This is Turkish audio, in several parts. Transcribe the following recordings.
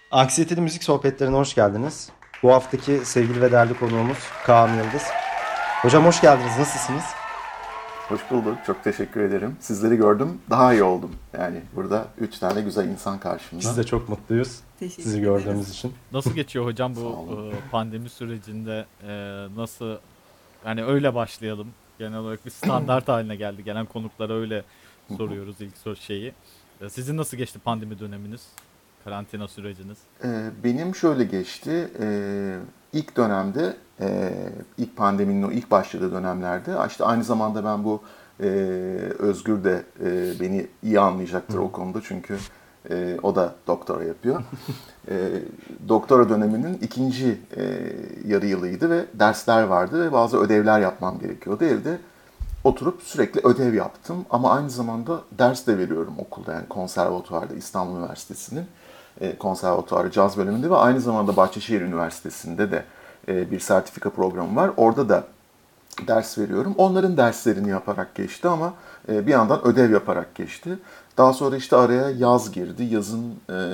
Anksiyeteli Müzik Sohbetlerine hoş geldiniz. Bu haftaki sevgili ve değerli konuğumuz Kaan Yıldız. Hocam hoş geldiniz. Nasılsınız? Hoş bulduk. Çok teşekkür ederim. Sizleri gördüm. Daha iyi oldum. Yani burada 3 tane güzel insan Biz karşımda. de çok mutluyuz sizi Teşekkür gördüğümüz ederiz. için. Nasıl geçiyor hocam Sağ bu olun. pandemi sürecinde nasıl yani öyle başlayalım. Genel olarak bir standart haline geldi. Gelen konuklara öyle soruyoruz ilk şeyi. Sizin nasıl geçti pandemi döneminiz? Karantina süreciniz? Benim şöyle geçti. İlk dönemde, ilk pandeminin o ilk başladığı dönemlerde, işte aynı zamanda ben bu e, Özgür de beni iyi anlayacaktır o konuda çünkü o da doktora yapıyor. E, Doktora döneminin ikinci yarı yılıydı ve dersler vardı ve bazı ödevler yapmam gerekiyordu. Evde oturup sürekli ödev yaptım ama aynı zamanda ders de veriyorum okulda, yani konservatuvarda, İstanbul Üniversitesi'nin konservatuvarı caz bölümünde ve aynı zamanda Bahçeşehir Üniversitesi'nde de bir sertifika programı var. Orada da ders veriyorum. Onların derslerini yaparak geçti ama bir yandan ödev yaparak geçti. Daha sonra işte araya yaz girdi. Yazın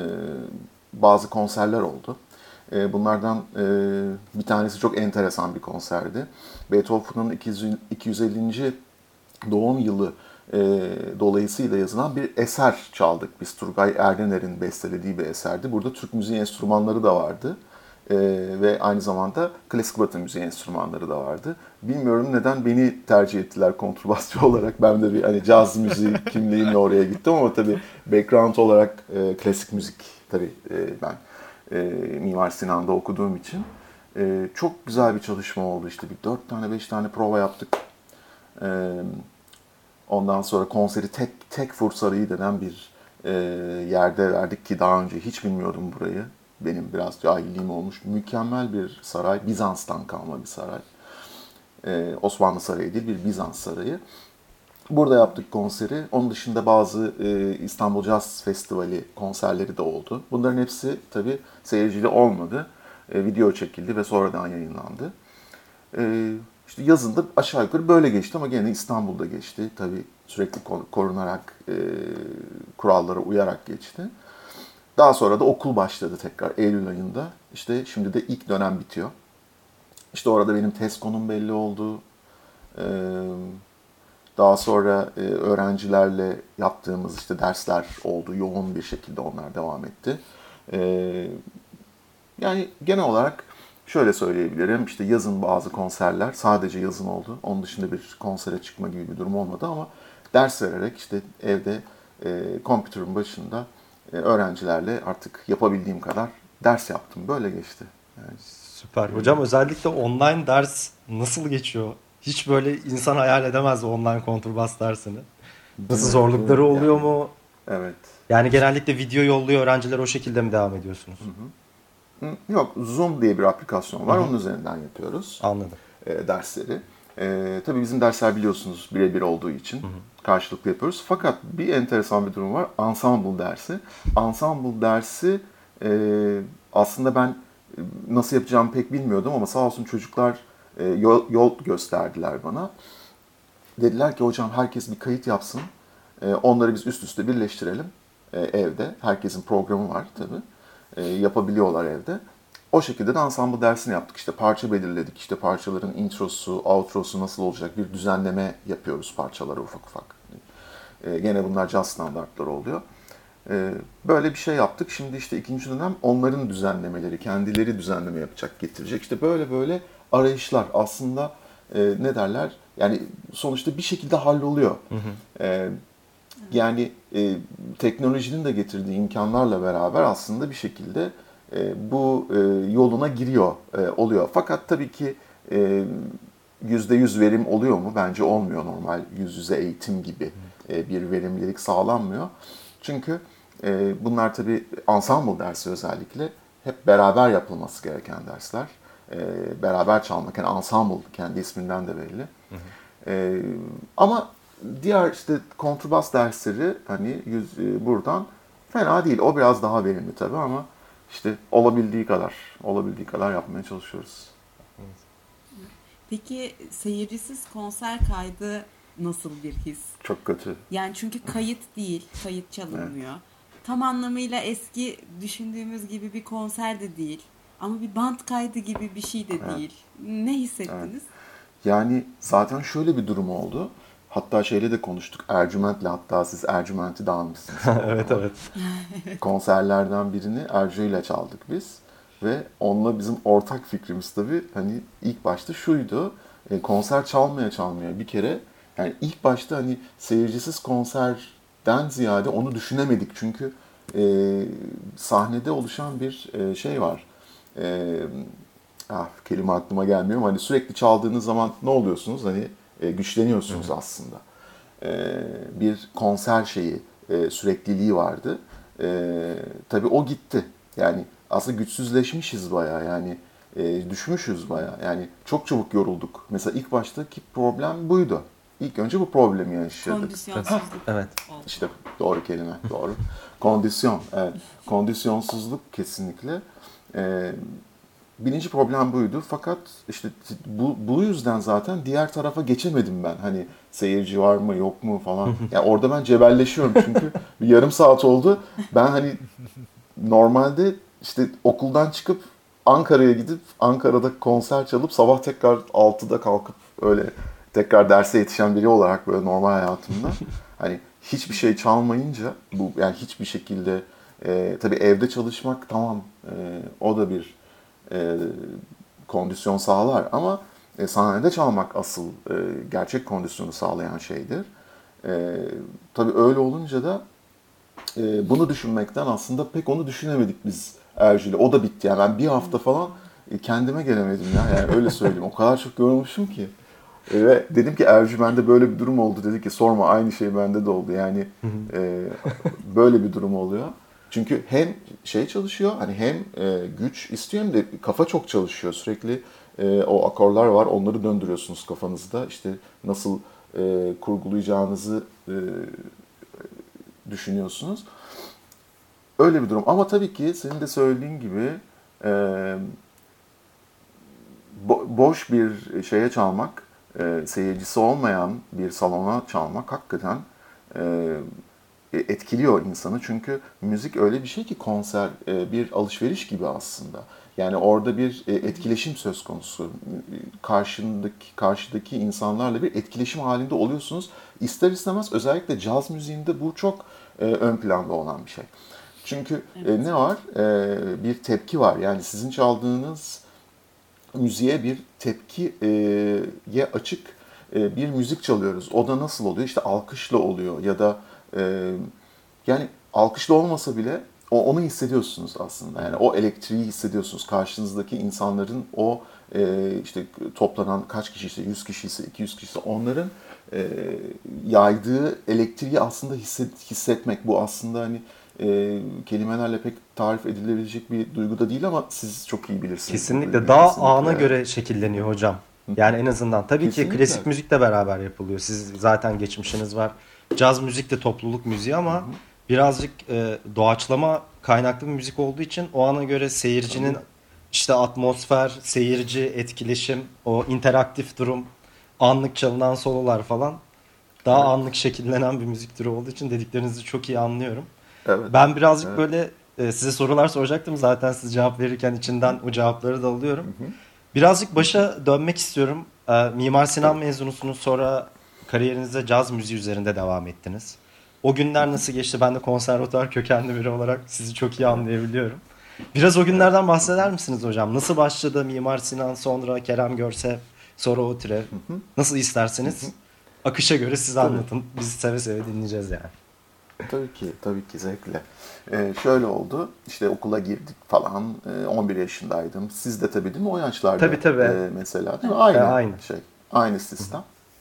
bazı konserler oldu. Bunlardan bir tanesi çok enteresan bir konserdi. Beethoven'ın 250. doğum yılı dolayısıyla yazılan bir eser çaldık. Biz Turgay Erdener'in bestelediği bir eserdi. Burada Türk müziği enstrümanları da vardı. Ve aynı zamanda klasik batı müziği enstrümanları da vardı. Bilmiyorum neden beni tercih ettiler kontrbasçı olarak. Ben de bir hani caz müziği kimliğimle oraya gittim ama tabii background olarak klasik müzik tabii ben Mimar Sinan'da okuduğum için çok güzel bir çalışma oldu. İşte bir 4 tane 5 tane prova yaptık. E, Ondan sonra konseri tek Fursarayı denen bir yerde verdik ki daha önce hiç bilmiyordum burayı. Benim biraz cahilliğim olmuş. Mükemmel bir saray. Bizans'tan kalma bir saray. Osmanlı Sarayı değil, bir Bizans Sarayı. Burada yaptık konseri. Onun dışında bazı İstanbul Jazz Festivali konserleri de oldu. Bunların hepsi tabii seyircili olmadı. Video çekildi ve sonradan yayınlandı. İşte yazın da aşağı yukarı böyle geçti ama gene İstanbul'da geçti. Tabii sürekli korunarak, kurallara uyarak geçti. Daha sonra da okul başladı tekrar Eylül ayında. İşte şimdi de ilk dönem bitiyor. İşte orada benim tez konum belli oldu. Ee, Daha sonra öğrencilerle yaptığımız işte dersler oldu. Yoğun bir şekilde onlar devam etti. Ee, Yani genel olarak şöyle söyleyebilirim. İşte yazın bazı konserler sadece yazın oldu. Onun dışında bir konsere çıkma gibi bir durum olmadı ama ders vererek işte evde kompütürün başında öğrencilerle artık yapabildiğim kadar ders yaptım. Böyle geçti. Yani, Süper. Hocam özellikle online ders nasıl geçiyor? Hiç böyle insan hayal edemez online kontrbas dersini. değil Nasıl mi? Değil mi? zorlukları oluyor Yani mu? evet. Yani genellikle video yolluyor öğrenciler o şekilde mi devam ediyorsunuz? Yok, Zoom diye bir aplikasyon Hı var. hı, Onun üzerinden yapıyoruz anladım. dersleri. Tabii bizim dersler biliyorsunuz birebir olduğu için Hı hı. karşılıklı yapıyoruz. Fakat bir enteresan bir durum var. Ensemble dersi. Ensemble dersi e, aslında ben nasıl yapacağımı pek bilmiyordum ama sağ olsun çocuklar yol gösterdiler bana. Dediler ki hocam herkes bir kayıt yapsın. Onları biz üst üste birleştirelim evde. Herkesin programı var tabii. Yapabiliyorlar evde. O şekilde de ensemble dersini yaptık. İşte parça belirledik. İşte parçaların introsu, outrosu nasıl olacak bir düzenleme yapıyoruz parçalara ufak ufak. Gene bunlar caz standartları oluyor. Böyle bir şey yaptık. Şimdi işte ikinci dönem onların düzenlemeleri, kendileri düzenleme yapacak, getirecek. İşte böyle böyle arayışlar aslında ne derler? Yani sonuçta bir şekilde halloluyor. Hı hı. E, Yani teknolojinin de getirdiği imkanlarla beraber aslında bir şekilde bu yoluna giriyor oluyor. Fakat tabii ki %100 verim oluyor mu? Bence olmuyor, normal yüz yüze eğitim gibi bir verimlilik sağlanmıyor. Çünkü bunlar tabii ensemble dersi özellikle hep beraber yapılması gereken dersler. Beraber çalmak, yani ensemble kendi isminden de belli. Hı hı. E, Ama diğer işte kontrbas dersleri hani buradan fena değil. O biraz daha verimli tabii ama işte olabildiği kadar yapmaya çalışıyoruz. Peki seyircisiz konser kaydı nasıl bir his? Çok kötü. Yani çünkü kayıt değil, kayıt Evet. çalınmıyor. tam anlamıyla eski düşündüğümüz gibi bir konser de değil. Ama bir band kaydı gibi bir şey de değil. Ne hissettiniz? Yani zaten şöyle bir durum oldu. Hatta şeyle de konuştuk. Ercüment'le, hatta siz Ercüment'i de almışsınız. Evet, evet. Konserlerden birini Ercü ile çaldık biz. Ve onunla bizim ortak fikrimiz tabii hani ilk başta şuydu. Konser çalmaya bir kere, yani ilk başta hani seyircisiz konserden ziyade onu düşünemedik. Çünkü e, sahnede oluşan bir şey var. E, kelime aklıma gelmiyor ama hani sürekli çaldığınız zaman ne oluyorsunuz? Hani güçleniyorsunuz aslında. Bir konser şeyi, sürekliliği vardı. Tabii o gitti. Yani aslında güçsüzleşmişiz bayağı, yani düşmüşüz bayağı. Yani çok çabuk yorulduk. Mesela ilk baştaki problem buydu. İlk önce bu problemi yaşadık. Kondisyonsuzluk Evet. oldu. İşte doğru kelime, doğru. Kondisyon, evet. Kondisyonsuzluk kesinlikle. Birinci problem buydu. Fakat işte bu yüzden zaten diğer tarafa geçemedim ben. Hani seyirci var mı yok mu falan. Yani orada ben cebelleşiyorum çünkü bir yarım saat oldu. Ben hani normalde işte okuldan çıkıp Ankara'ya gidip Ankara'da konser çalıp sabah tekrar 6'da kalkıp öyle tekrar derse yetişen biri olarak böyle normal hayatımda hani hiçbir şey çalmayınca, bu yani hiçbir şekilde tabii evde çalışmak tamam, o da bir e, kondisyon sağlar ama sahnede çalmak asıl gerçek kondisyonu sağlayan şeydir. Tabii öyle olunca da bunu düşünmekten aslında pek onu düşünemedik biz Ercü'yle. O da bitti yani, ben bir hafta falan kendime gelemedim ya, yani öyle söyleyeyim. O kadar çok yorulmuşum ki. Ve dedim ki Ercü, bende böyle bir durum oldu. Dedi ki sorma, aynı şey bende de oldu. Yani böyle bir durum oluyor. Çünkü hem şey çalışıyor, hani hem güç istiyor hem de kafa çok çalışıyor. Sürekli o akorlar var, onları döndürüyorsunuz kafanızda. İşte nasıl kurgulayacağınızı düşünüyorsunuz. Öyle bir durum. Ama tabii ki senin de söylediğin gibi e, boş bir şeye çalmak, seyircisi olmayan bir salona çalmak hakikaten etkiliyor insanı. Çünkü müzik öyle bir şey ki, konser bir alışveriş gibi aslında. Yani orada bir etkileşim söz konusu. Karşıdaki insanlarla bir etkileşim halinde oluyorsunuz. İster istemez özellikle caz müziğinde bu çok ön planda olan bir şey. Çünkü Evet. ne var? Bir tepki var. Yani sizin çaldığınız müziğe bir tepkiye açık bir müzik çalıyoruz. O da nasıl oluyor? İşte alkışla oluyor ya da yani alkışla olmasa bile onu hissediyorsunuz aslında. Yani o elektriği hissediyorsunuz. Karşınızdaki insanların o işte toplanan kaç kişi, ise 100 kişi ise 200 kişi ise onların e, yaydığı elektriği aslında hissetmek. Bu aslında hani kelimelerle pek tarif edilebilecek bir duygu da değil ama siz çok iyi bilirsiniz bu Kesinlikle duyguyu. daha ana Kesinlikle. göre şekilleniyor hocam. Yani en azından tabii ki Kesinlikle. klasik müzikle beraber yapılıyor. Siz zaten geçmişiniz var. Caz müzik de topluluk müziği ama birazcık doğaçlama kaynaklı bir müzik olduğu için o ana göre seyircinin işte atmosfer, seyirci, etkileşim, o interaktif durum, anlık çalınan sololar falan daha Evet. anlık şekillenen bir müzik türü olduğu için dediklerinizi çok iyi anlıyorum. Evet. Ben birazcık Evet. böyle size sorular soracaktım. Zaten siz cevap verirken içinden o cevapları da alıyorum. Birazcık başa dönmek istiyorum. Mimar Sinan Tabii. mezunusunuz. Sonra kariyerinize caz müziği üzerinde devam ettiniz. O günler nasıl geçti? Ben de konservatuvar kökenli biri olarak sizi çok iyi anlayabiliyorum. Biraz o Evet. günlerden bahseder misiniz hocam? Nasıl başladı Mimar Sinan, sonra Kerem Görsev, sonra o türev? Nasıl isterseniz akışa göre siz Tabii. anlatın. Biz seve seve dinleyeceğiz yani. Tabii ki zevkle. Şöyle oldu, işte okula girdik falan, 11 yaşındaydım. Siz de tabii değil mi o yaşlarda Tabii tabii. mesela, değil mi? Aynı Aynı. şey, aynı sistem.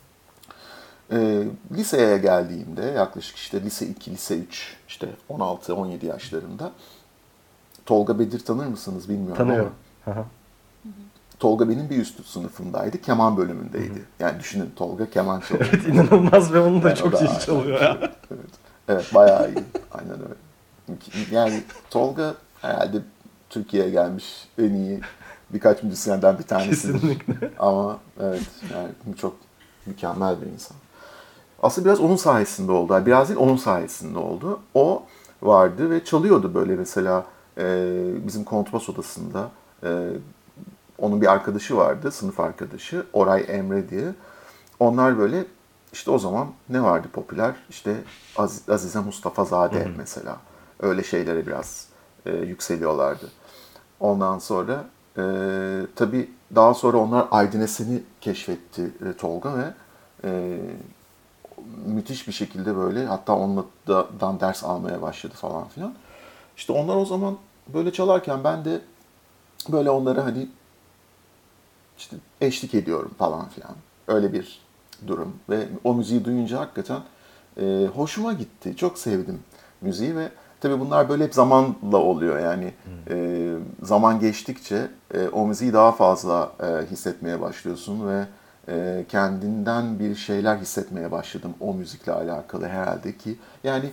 Liseye geldiğimde yaklaşık işte lise 2, lise 3, işte 16-17 yaşlarında, Tolga Bedir tanır mısınız bilmiyorum ama Tanıyorum. Hı hı. Tolga benim bir üst sınıfındaydı, keman bölümündeydi. Yani düşünün, Tolga keman çalıyor. Evet, inanılmaz ve onu da Yani o çok da iyi çalıyor ya. Evet. Evet, bayağı iyi. Aynen öyle. Yani Tolga herhalde Türkiye'ye gelmiş en iyi birkaç müzisyenden bir tanesidir. Kesinlikle. Ama evet, yani çok mükemmel bir insan. Aslında biraz onun sayesinde oldu. Yani biraz değil, onun sayesinde oldu. O vardı ve çalıyordu böyle mesela bizim kontrbas odasında. Onun bir arkadaşı vardı, sınıf arkadaşı Oray Emre diye. Onlar böyle işte o zaman ne vardı popüler? İşte Azize Mustafazade mesela. Öyle şeylere biraz yükseliyorlardı. Ondan sonra tabii daha sonra onlar Aydın Esen'i keşfetti Tolga ve müthiş bir şekilde böyle hatta ondan ders almaya başladı falan filan. İşte onlar o zaman böyle çalarken ben de böyle onlara hani işte eşlik ediyorum falan filan. Öyle bir durum ve o müziği duyunca hakikaten hoşuma gitti. Çok sevdim müziği ve tabii bunlar böyle hep zamanla oluyor. Yani zaman geçtikçe o müziği daha fazla hissetmeye başlıyorsun ve kendinden bir şeyler hissetmeye başladım o müzikle alakalı herhalde ki. Yani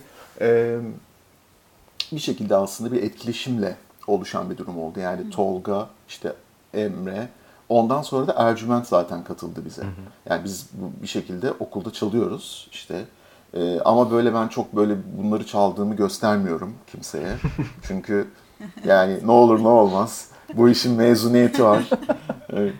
bir şekilde aslında bir etkileşimle oluşan bir durum oldu. Yani Tolga, işte Emre, ondan sonra da Ercüment zaten katıldı bize. Yani biz bir şekilde okulda çalıyoruz işte. Ama böyle ben çok böyle bunları çaldığımı göstermiyorum kimseye. Çünkü yani ne olur ne olmaz. Bu işin mezuniyeti var. Evet,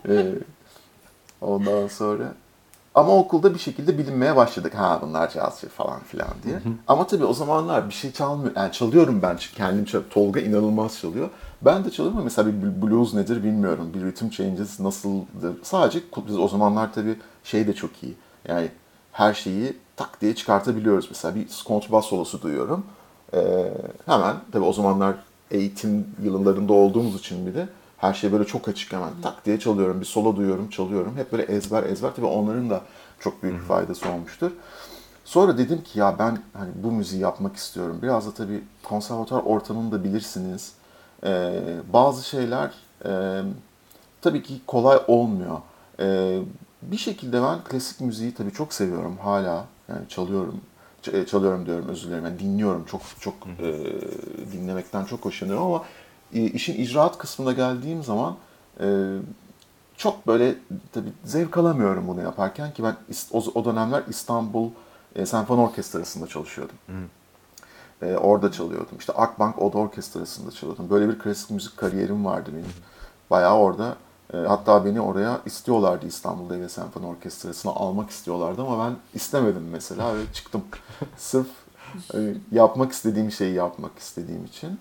ondan sonra. Ama okulda bir şekilde bilinmeye başladık. Ha bunlar cazcı falan filan diye. Ama tabii o zamanlar bir şey çalmıyor. Yani çalıyorum ben kendim Tolga inanılmaz çalıyor. Ben de çalıyorum ama mesela bir blues nedir bilmiyorum. Bir rhythm changes nasıldır. Sadece biz o zamanlar tabii şey de çok iyi. Yani her şeyi tak diye çıkartabiliyoruz. Mesela bir kontrbas solosu duyuyorum. Hemen tabii o zamanlar eğitim yıllarında olduğumuz için bir de her şey böyle çok açık hemen tak diye çalıyorum. Bir solo duyuyorum, çalıyorum. Hep böyle ezber ezber. Tabii onların da çok büyük bir faydası olmuştur. Sonra dedim ki ya ben hani bu müziği yapmak istiyorum. Biraz da tabii konservatuvar ortamını da bilirsiniz. Bazı şeyler tabii ki kolay olmuyor. Bir şekilde ben klasik müziği tabii çok seviyorum hala. Yani çalıyorum. Çalıyorum diyorum özür dilerim. Yani dinliyorum. Çok çok dinlemekten çok hoşlanıyorum ama işin icraat kısmına geldiğim zaman çok böyle tabii zevk alamıyorum bunu yaparken ki ben o dönemler İstanbul Senfoni Orkestrası'nda çalışıyordum. Orada çalıyordum. İşte Akbank Oda Orkestrası'nda çalıyordum. Böyle bir klasik müzik kariyerim vardı benim. Bayağı orada. Hatta beni oraya istiyorlardı İstanbul Devlet Senfoni Orkestrası'na almak istiyorlardı ama ben istemedim mesela ve çıktım. Sırf yapmak istediğim şeyi yapmak istediğim için.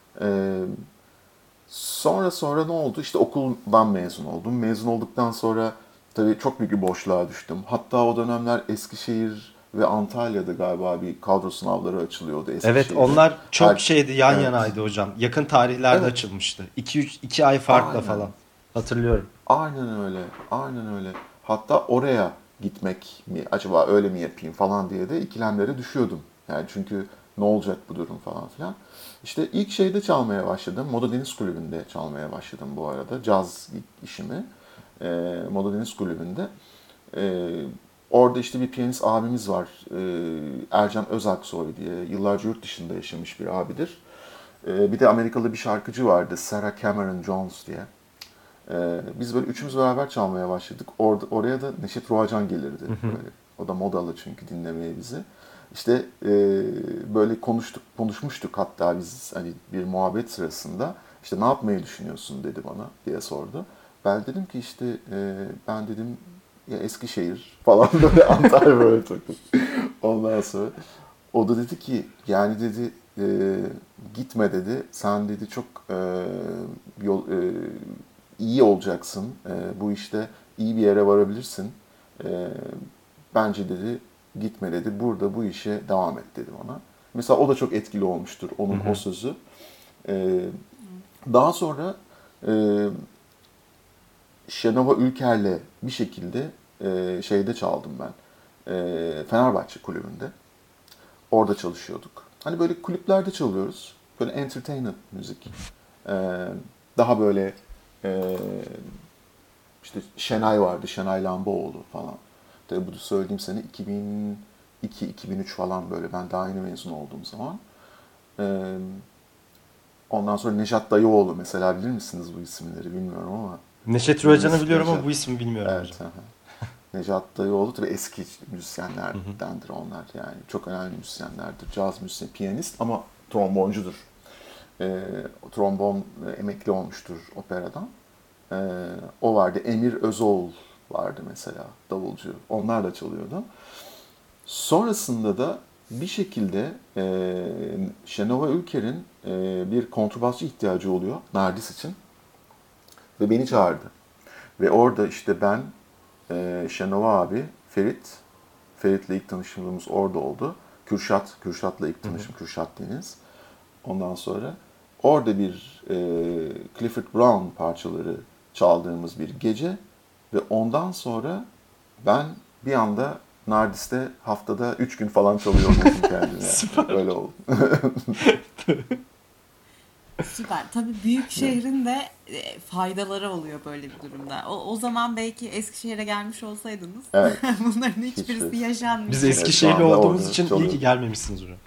Sonra ne oldu? İşte okuldan mezun oldum. Mezun olduktan sonra tabii çok büyük bir boşluğa düştüm. Hatta o dönemler Eskişehir ve Antalya'da galiba bir kadro sınavları açılıyordu Evet, Eskişehir'de. onlar çok şeydi, yan Evet. yanaydı hocam. Yakın tarihlerde Evet. açılmıştı. 2 ay farkla Aynen. falan. Hatırlıyorum. Aynen öyle. Aynen öyle. Hatta oraya gitmek mi acaba öyle mi yapayım falan diye de ikilemlere düşüyordum. Yani çünkü ne olacak bu durum falan filan. İşte ilk şeyde çalmaya başladım. Moda Deniz Kulübü'nde çalmaya başladım bu arada. Caz işimi. Moda Deniz Kulübü'nde. Orada işte bir piyanist abimiz var. Ercan Özaksoy diye. Yıllarca yurt dışında yaşamış bir abidir. Bir de Amerikalı bir şarkıcı vardı. Sarah Cameron Jones diye. Biz böyle üçümüz beraber çalmaya başladık. Oraya da Neşet Ruacan gelirdi. Böyle. O da modalı çünkü dinlemeye bizi. İşte böyle konuşmuştuk hatta biz hani bir muhabbet sırasında. İşte ne yapmayı düşünüyorsun dedi bana diye sordu. Ben dedim ki işte ben dedim ya Eskişehir falan böyle Antalya böyle takıldım. Ondan sonra o da dedi ki yani dedi gitme dedi. Sen dedi çok iyi olacaksın. Bu işte iyi bir yere varabilirsin. Bence dedi gitme dedi. Burada bu işe devam et dedi bana. Mesela o da çok etkili olmuştur onun o sözü. Daha sonra e, Şenova Ülker'le bir şekilde şeyde çaldım ben. Fenerbahçe kulübünde. Orada çalışıyorduk. Hani böyle kulüplerde çalıyoruz. Böyle entertainment müzik. Daha böyle işte Şenay vardı. Şenay Lambaoğlu falan. Tabii bu söylediğim sene 2002-2003 falan böyle. Ben daha yeni mezun olduğum zaman. Ondan sonra Nejat Dayıoğlu mesela bilir misiniz bu isimleri bilmiyorum ama. Neşet Ruacan'ı Nejat, biliyorum ama Nejat. bu ismi bilmiyorum Evet. hocam. Aha. Necat Dayıoğlu tabii eski müzisyenlerdendir onlar. Yani çok önemli müzisyenlerdir. Caz müzisyeni, piyanist ama tromboncudur. Trombon emekli olmuştur operadan. O vardı. Emir Özoğul vardı mesela, davulcu. Onlar da çalıyordu. Sonrasında da bir şekilde Şenova Ülker'in bir kontrbasçı ihtiyacı oluyor Nardis için. Ve beni çağırdı. Ve orada işte ben, Şenova abi, Ferit'le ilk tanışmamız orada oldu. Kürşat'la ilk tanışım, Kürşat Deniz. Ondan sonra orada bir Clifford Brown parçaları çaldığımız bir gece ve ondan sonra ben bir anda Nardis'te haftada 3 gün falan çalıyor buldum kendimi. Yani. Öyle oldu. Süper. Tabii büyük şehrin de faydaları oluyor böyle bir durumda. O zaman belki Eskişehir'e gelmiş olsaydınız Evet. bunların hiçbirisi yaşanmıyor. Biz şu Eskişehirli anda olduğumuz orada için iyi çalıyor. ki gelmemişsiniz oraya.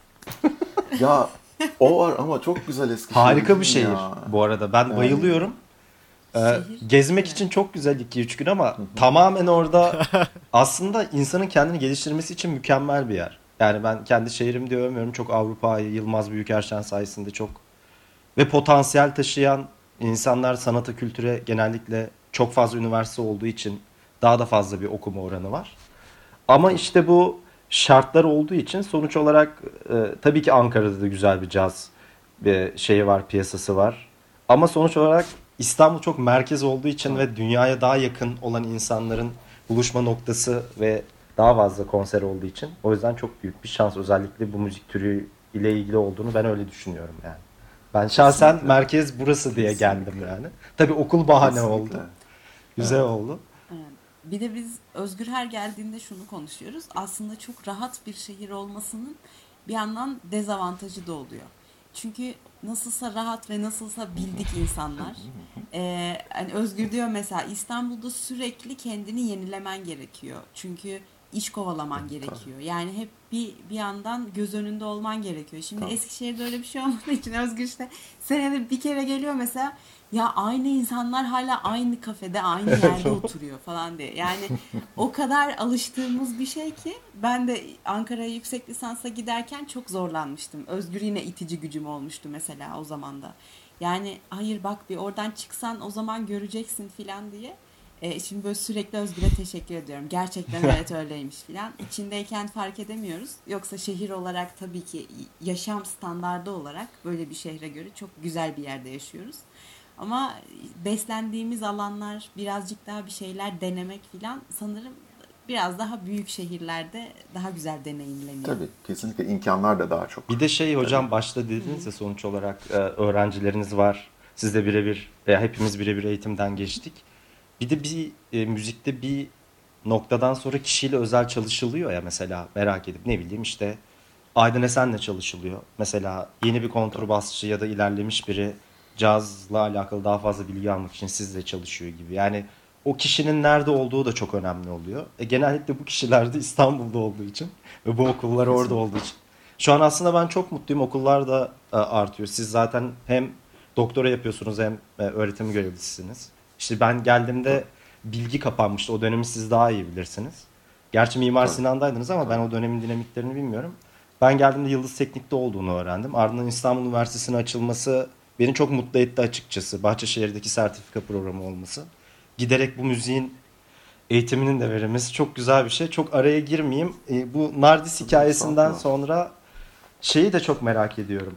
Ya o var ama çok güzel Eskişehir. Harika bir değil mi şehir ya? bu arada. Ben Yani- bayılıyorum. Şehir- Gezmek Evet. için çok güzel 2-3 gün ama tamamen orada aslında insanın kendini geliştirmesi için mükemmel bir yer. Yani ben kendi şehrim diye övmüyorum. Çok Avrupa'yı Yılmaz Büyükerşen sayesinde çok ve potansiyel taşıyan insanlar sanata, kültüre genellikle çok fazla üniversite olduğu için daha da fazla bir okuma oranı var. Ama işte bu şartlar olduğu için sonuç olarak tabii ki Ankara'da da güzel bir caz bir şeyi var, piyasası var. Ama sonuç olarak İstanbul çok merkez olduğu için ve dünyaya daha yakın olan insanların buluşma noktası ve daha fazla konser olduğu için o yüzden çok büyük bir şans, özellikle bu müzik türü ile ilgili olduğunu ben öyle düşünüyorum yani. Ben şahsen Kesinlikle. merkez burası diye geldim Kesinlikle. yani. Tabii okul bahane Kesinlikle. oldu. Güzel oldu. Evet. Bir de biz Özgür her geldiğinde şunu konuşuyoruz. Aslında çok rahat bir şehir olmasının bir yandan dezavantajı da oluyor. Çünkü nasılsa rahat ve nasılsa bildik insanlar. Hani Özgür diyor mesela İstanbul'da sürekli kendini yenilemen gerekiyor. Çünkü iş kovalaman gerekiyor. Yani hep bir yandan göz önünde olman gerekiyor. Şimdi Eskişehir'de öyle bir şey olmadığı için Özgür işte senede bir kere geliyor mesela. Ya aynı insanlar hala aynı kafede, aynı yerde oturuyor falan diye. Yani o kadar alıştığımız bir şey ki ben de Ankara'ya yüksek lisansa giderken çok zorlanmıştım. Özgür yine itici gücüm olmuştu mesela o zaman da. Yani hayır bak bir oradan çıksan o zaman göreceksin filan diye. Şimdi böyle sürekli Özgür'e teşekkür ediyorum. Gerçekten evet öyleymiş filan. İçindeyken fark edemiyoruz. Yoksa şehir olarak tabii ki yaşam standardı olarak böyle bir şehre göre çok güzel bir yerde yaşıyoruz. Ama beslendiğimiz alanlar birazcık daha bir şeyler denemek filan sanırım biraz daha büyük şehirlerde daha güzel deneyimleniyor. Tabii kesinlikle imkanlar da daha çok. Bir de şey hocam başta dediniz ya sonuç olarak öğrencileriniz var. Siz de birebir hepimiz birebir eğitimden geçtik. Bir de müzikte bir noktadan sonra kişiyle özel çalışılıyor ya, mesela merak edip ne bileyim işte Aydın Esen'le çalışılıyor. Mesela yeni bir kontrbasçı ya da ilerlemiş biri cazla alakalı daha fazla bilgi almak için sizle çalışıyor gibi. Yani o kişinin nerede olduğu da çok önemli oluyor. Genellikle bu kişiler de İstanbul'da olduğu için ve bu okullar orada olduğu için. Şu an aslında ben çok mutluyum. Okullar da artıyor. Siz zaten hem doktora yapıyorsunuz hem öğretim görevlisisiniz. İşte ben geldiğimde bilgi kapanmıştı. O dönemi siz daha iyi bilirsiniz. Gerçi Mimar Tabii. Sinan'daydınız ama ben o dönemin dinamiklerini bilmiyorum. Ben geldiğimde Yıldız Teknik'te olduğunu öğrendim. Ardından İstanbul Üniversitesi'nin açılması beni çok mutlu etti açıkçası. Bahçeşehir'deki sertifika programı olması. Giderek bu müziğin eğitiminin de verilmesi çok güzel bir şey. Çok araya girmeyeyim. Bu Nardis hikayesinden Estağfurullah. sonra şeyi de çok merak ediyorum.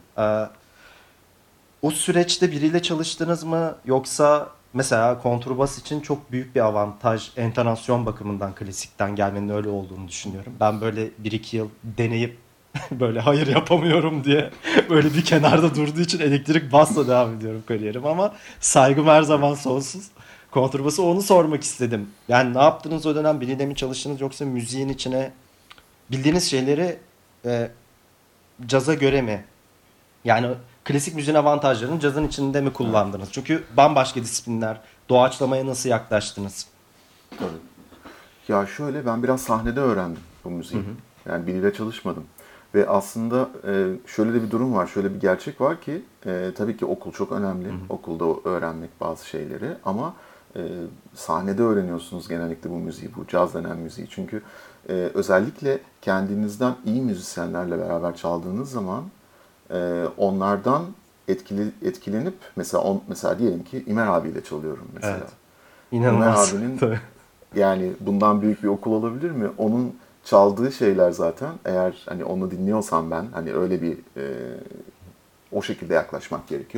O süreçte biriyle çalıştınız mı? Yoksa mesela kontrbas için çok büyük bir avantaj, entonasyon bakımından klasikten gelmenin öyle olduğunu düşünüyorum. Ben böyle bir iki yıl deneyip böyle hayır yapamıyorum diye böyle bir kenarda durduğu için elektrik basla devam ediyorum kariyerim, ama saygım her zaman sonsuz. Kontrbası onu sormak istedim. Yani ne yaptınız o dönem? Biriyle mi çalıştınız yoksa müziğin içine bildiğiniz şeyleri e, caza göre mi? Yani klasik müziğin avantajlarını cazın içinde mi kullandınız? Çünkü bambaşka disiplinler. Doğaçlamaya nasıl yaklaştınız? Tabii. Ya şöyle ben biraz sahnede öğrendim bu müziği. Yani biriyle çalışmadım. Ve aslında şöyle de bir durum var, şöyle bir gerçek var ki tabii ki okul çok önemli. Okulda öğrenmek bazı şeyleri ama sahnede öğreniyorsunuz genellikle bu müziği, bu caz denen müziği. Çünkü özellikle kendinizden iyi müzisyenlerle beraber çaldığınız zaman onlardan etkilenip mesela diyelim ki İmer abiyle çalıyorum mesela. Evet. İnanılmaz. İmer abinin Tabii. yani bundan büyük bir okul olabilir mi? Onun çaldığı şeyler zaten eğer hani onu dinliyorsam ben hani öyle bir o şekilde yaklaşmak gerekiyor.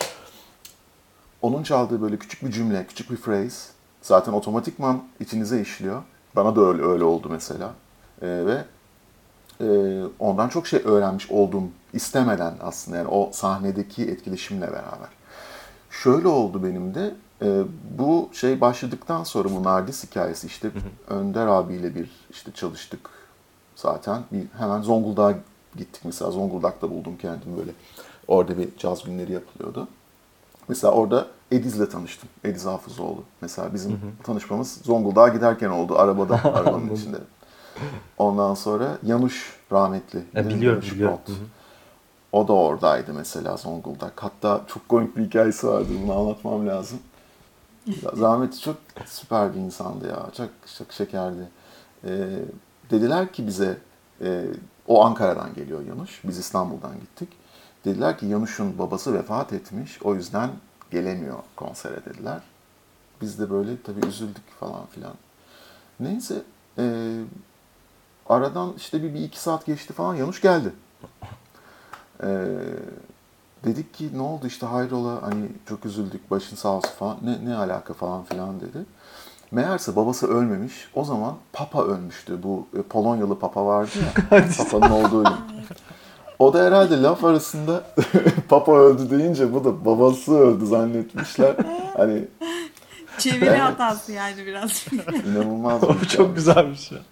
Onun çaldığı böyle küçük bir cümle, küçük bir phrase zaten otomatikman içinize işliyor. Bana da öyle oldu mesela. Ve ondan çok şey öğrenmiş oldum istemeden aslında yani o sahnedeki etkileşimle beraber. Şöyle oldu benim de bu şey başladıktan sonra bu Nardis hikayesi işte Önder abiyle bir işte çalıştık zaten. Hemen Zonguldak'a gittik mesela. Zonguldak'ta buldum kendimi böyle. Orada bir caz günleri yapılıyordu. Mesela orada Ediz'le tanıştım. Ediz Hafızoğlu. Mesela bizim tanışmamız Zonguldak'a giderken oldu. Arabanın içinde. Ondan sonra Yanuş rahmetli. Biliyorum, Yanuş biliyorum. Prot. O da oradaydı mesela Zonguldak. Hatta çok komik bir hikayesi vardı. Bunu anlatmam lazım. Rahmetli çok süper bir insandı ya. Çok çok şekerdi. Dediler ki bize, o Ankara'dan geliyor Yanuş. Biz İstanbul'dan gittik. Dediler ki Yanuş'un babası vefat etmiş. O yüzden gelemiyor konsere dediler. Biz de böyle tabii üzüldük falan filan. Neyse aradan işte bir iki saat geçti falan Yanuş geldi. Dedik ki ne oldu işte hayrola hani çok üzüldük başın sağ olsun falan ne alaka falan filan dedi. Meğerse babası ölmemiş. O zaman Papa ölmüştü. Bu Polonyalı Papa vardı ya. Papa'nın olduğu gün. O da herhalde laf arasında Papa öldü deyince bu da babası öldü zannetmişler. Hani Çeviri Evet. hatası yani biraz. inanılmaz bir Bu hikaye. çok güzelmiş ya.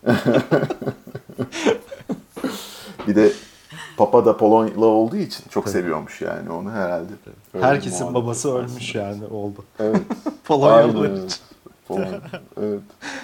Bir de Papa da Polonyalı olduğu için çok Tabii. seviyormuş yani onu herhalde. Öyle bir Herkesin muhabbet babası aslında. ölmüş yani oldu. Evet. Polonyalı Aynen için. öyle. Polonya. Evet.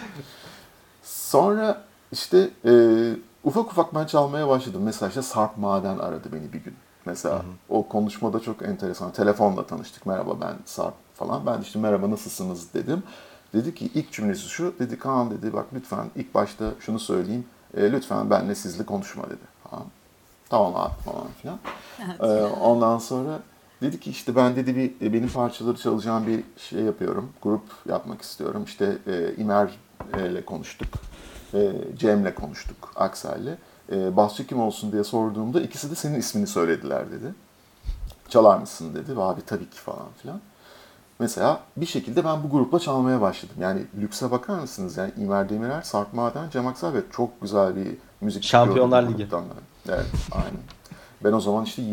Sonra işte ufak ufak ben çalmaya başladım. Mesela işte Sarp Maden aradı beni bir gün. Mesela o konuşmada çok enteresan. Telefonla tanıştık. Merhaba ben Sarp falan. Ben de işte merhaba nasılsınız dedim. Dedi ki ilk cümlesi şu. Dedi Kaan dedi bak lütfen ilk başta şunu söyleyeyim. Lütfen benle sizle konuşma dedi. Falan. Tamam abi falan filan. Ondan sonra dedi ki işte ben dedi benim parçaları çalacağım bir şey yapıyorum. Grup yapmak istiyorum. İşte İmer'le konuştuk. Cem'le konuştuk. Aksel'le. Basçı kim olsun diye sorduğumda ikisi de senin ismini söylediler dedi. Çalar mısın dedi. Ve abi tabii ki falan filan. Mesela bir şekilde ben bu grupla çalmaya başladım. Yani lükse bakar mısınız? Yani İmer Demirer, Sarp Maden, Cem Aksel ve çok güzel bir müzik Şampiyonlar çıkıyordu bu Ligi. gruptan. Evet, aynen. Ben o zaman işte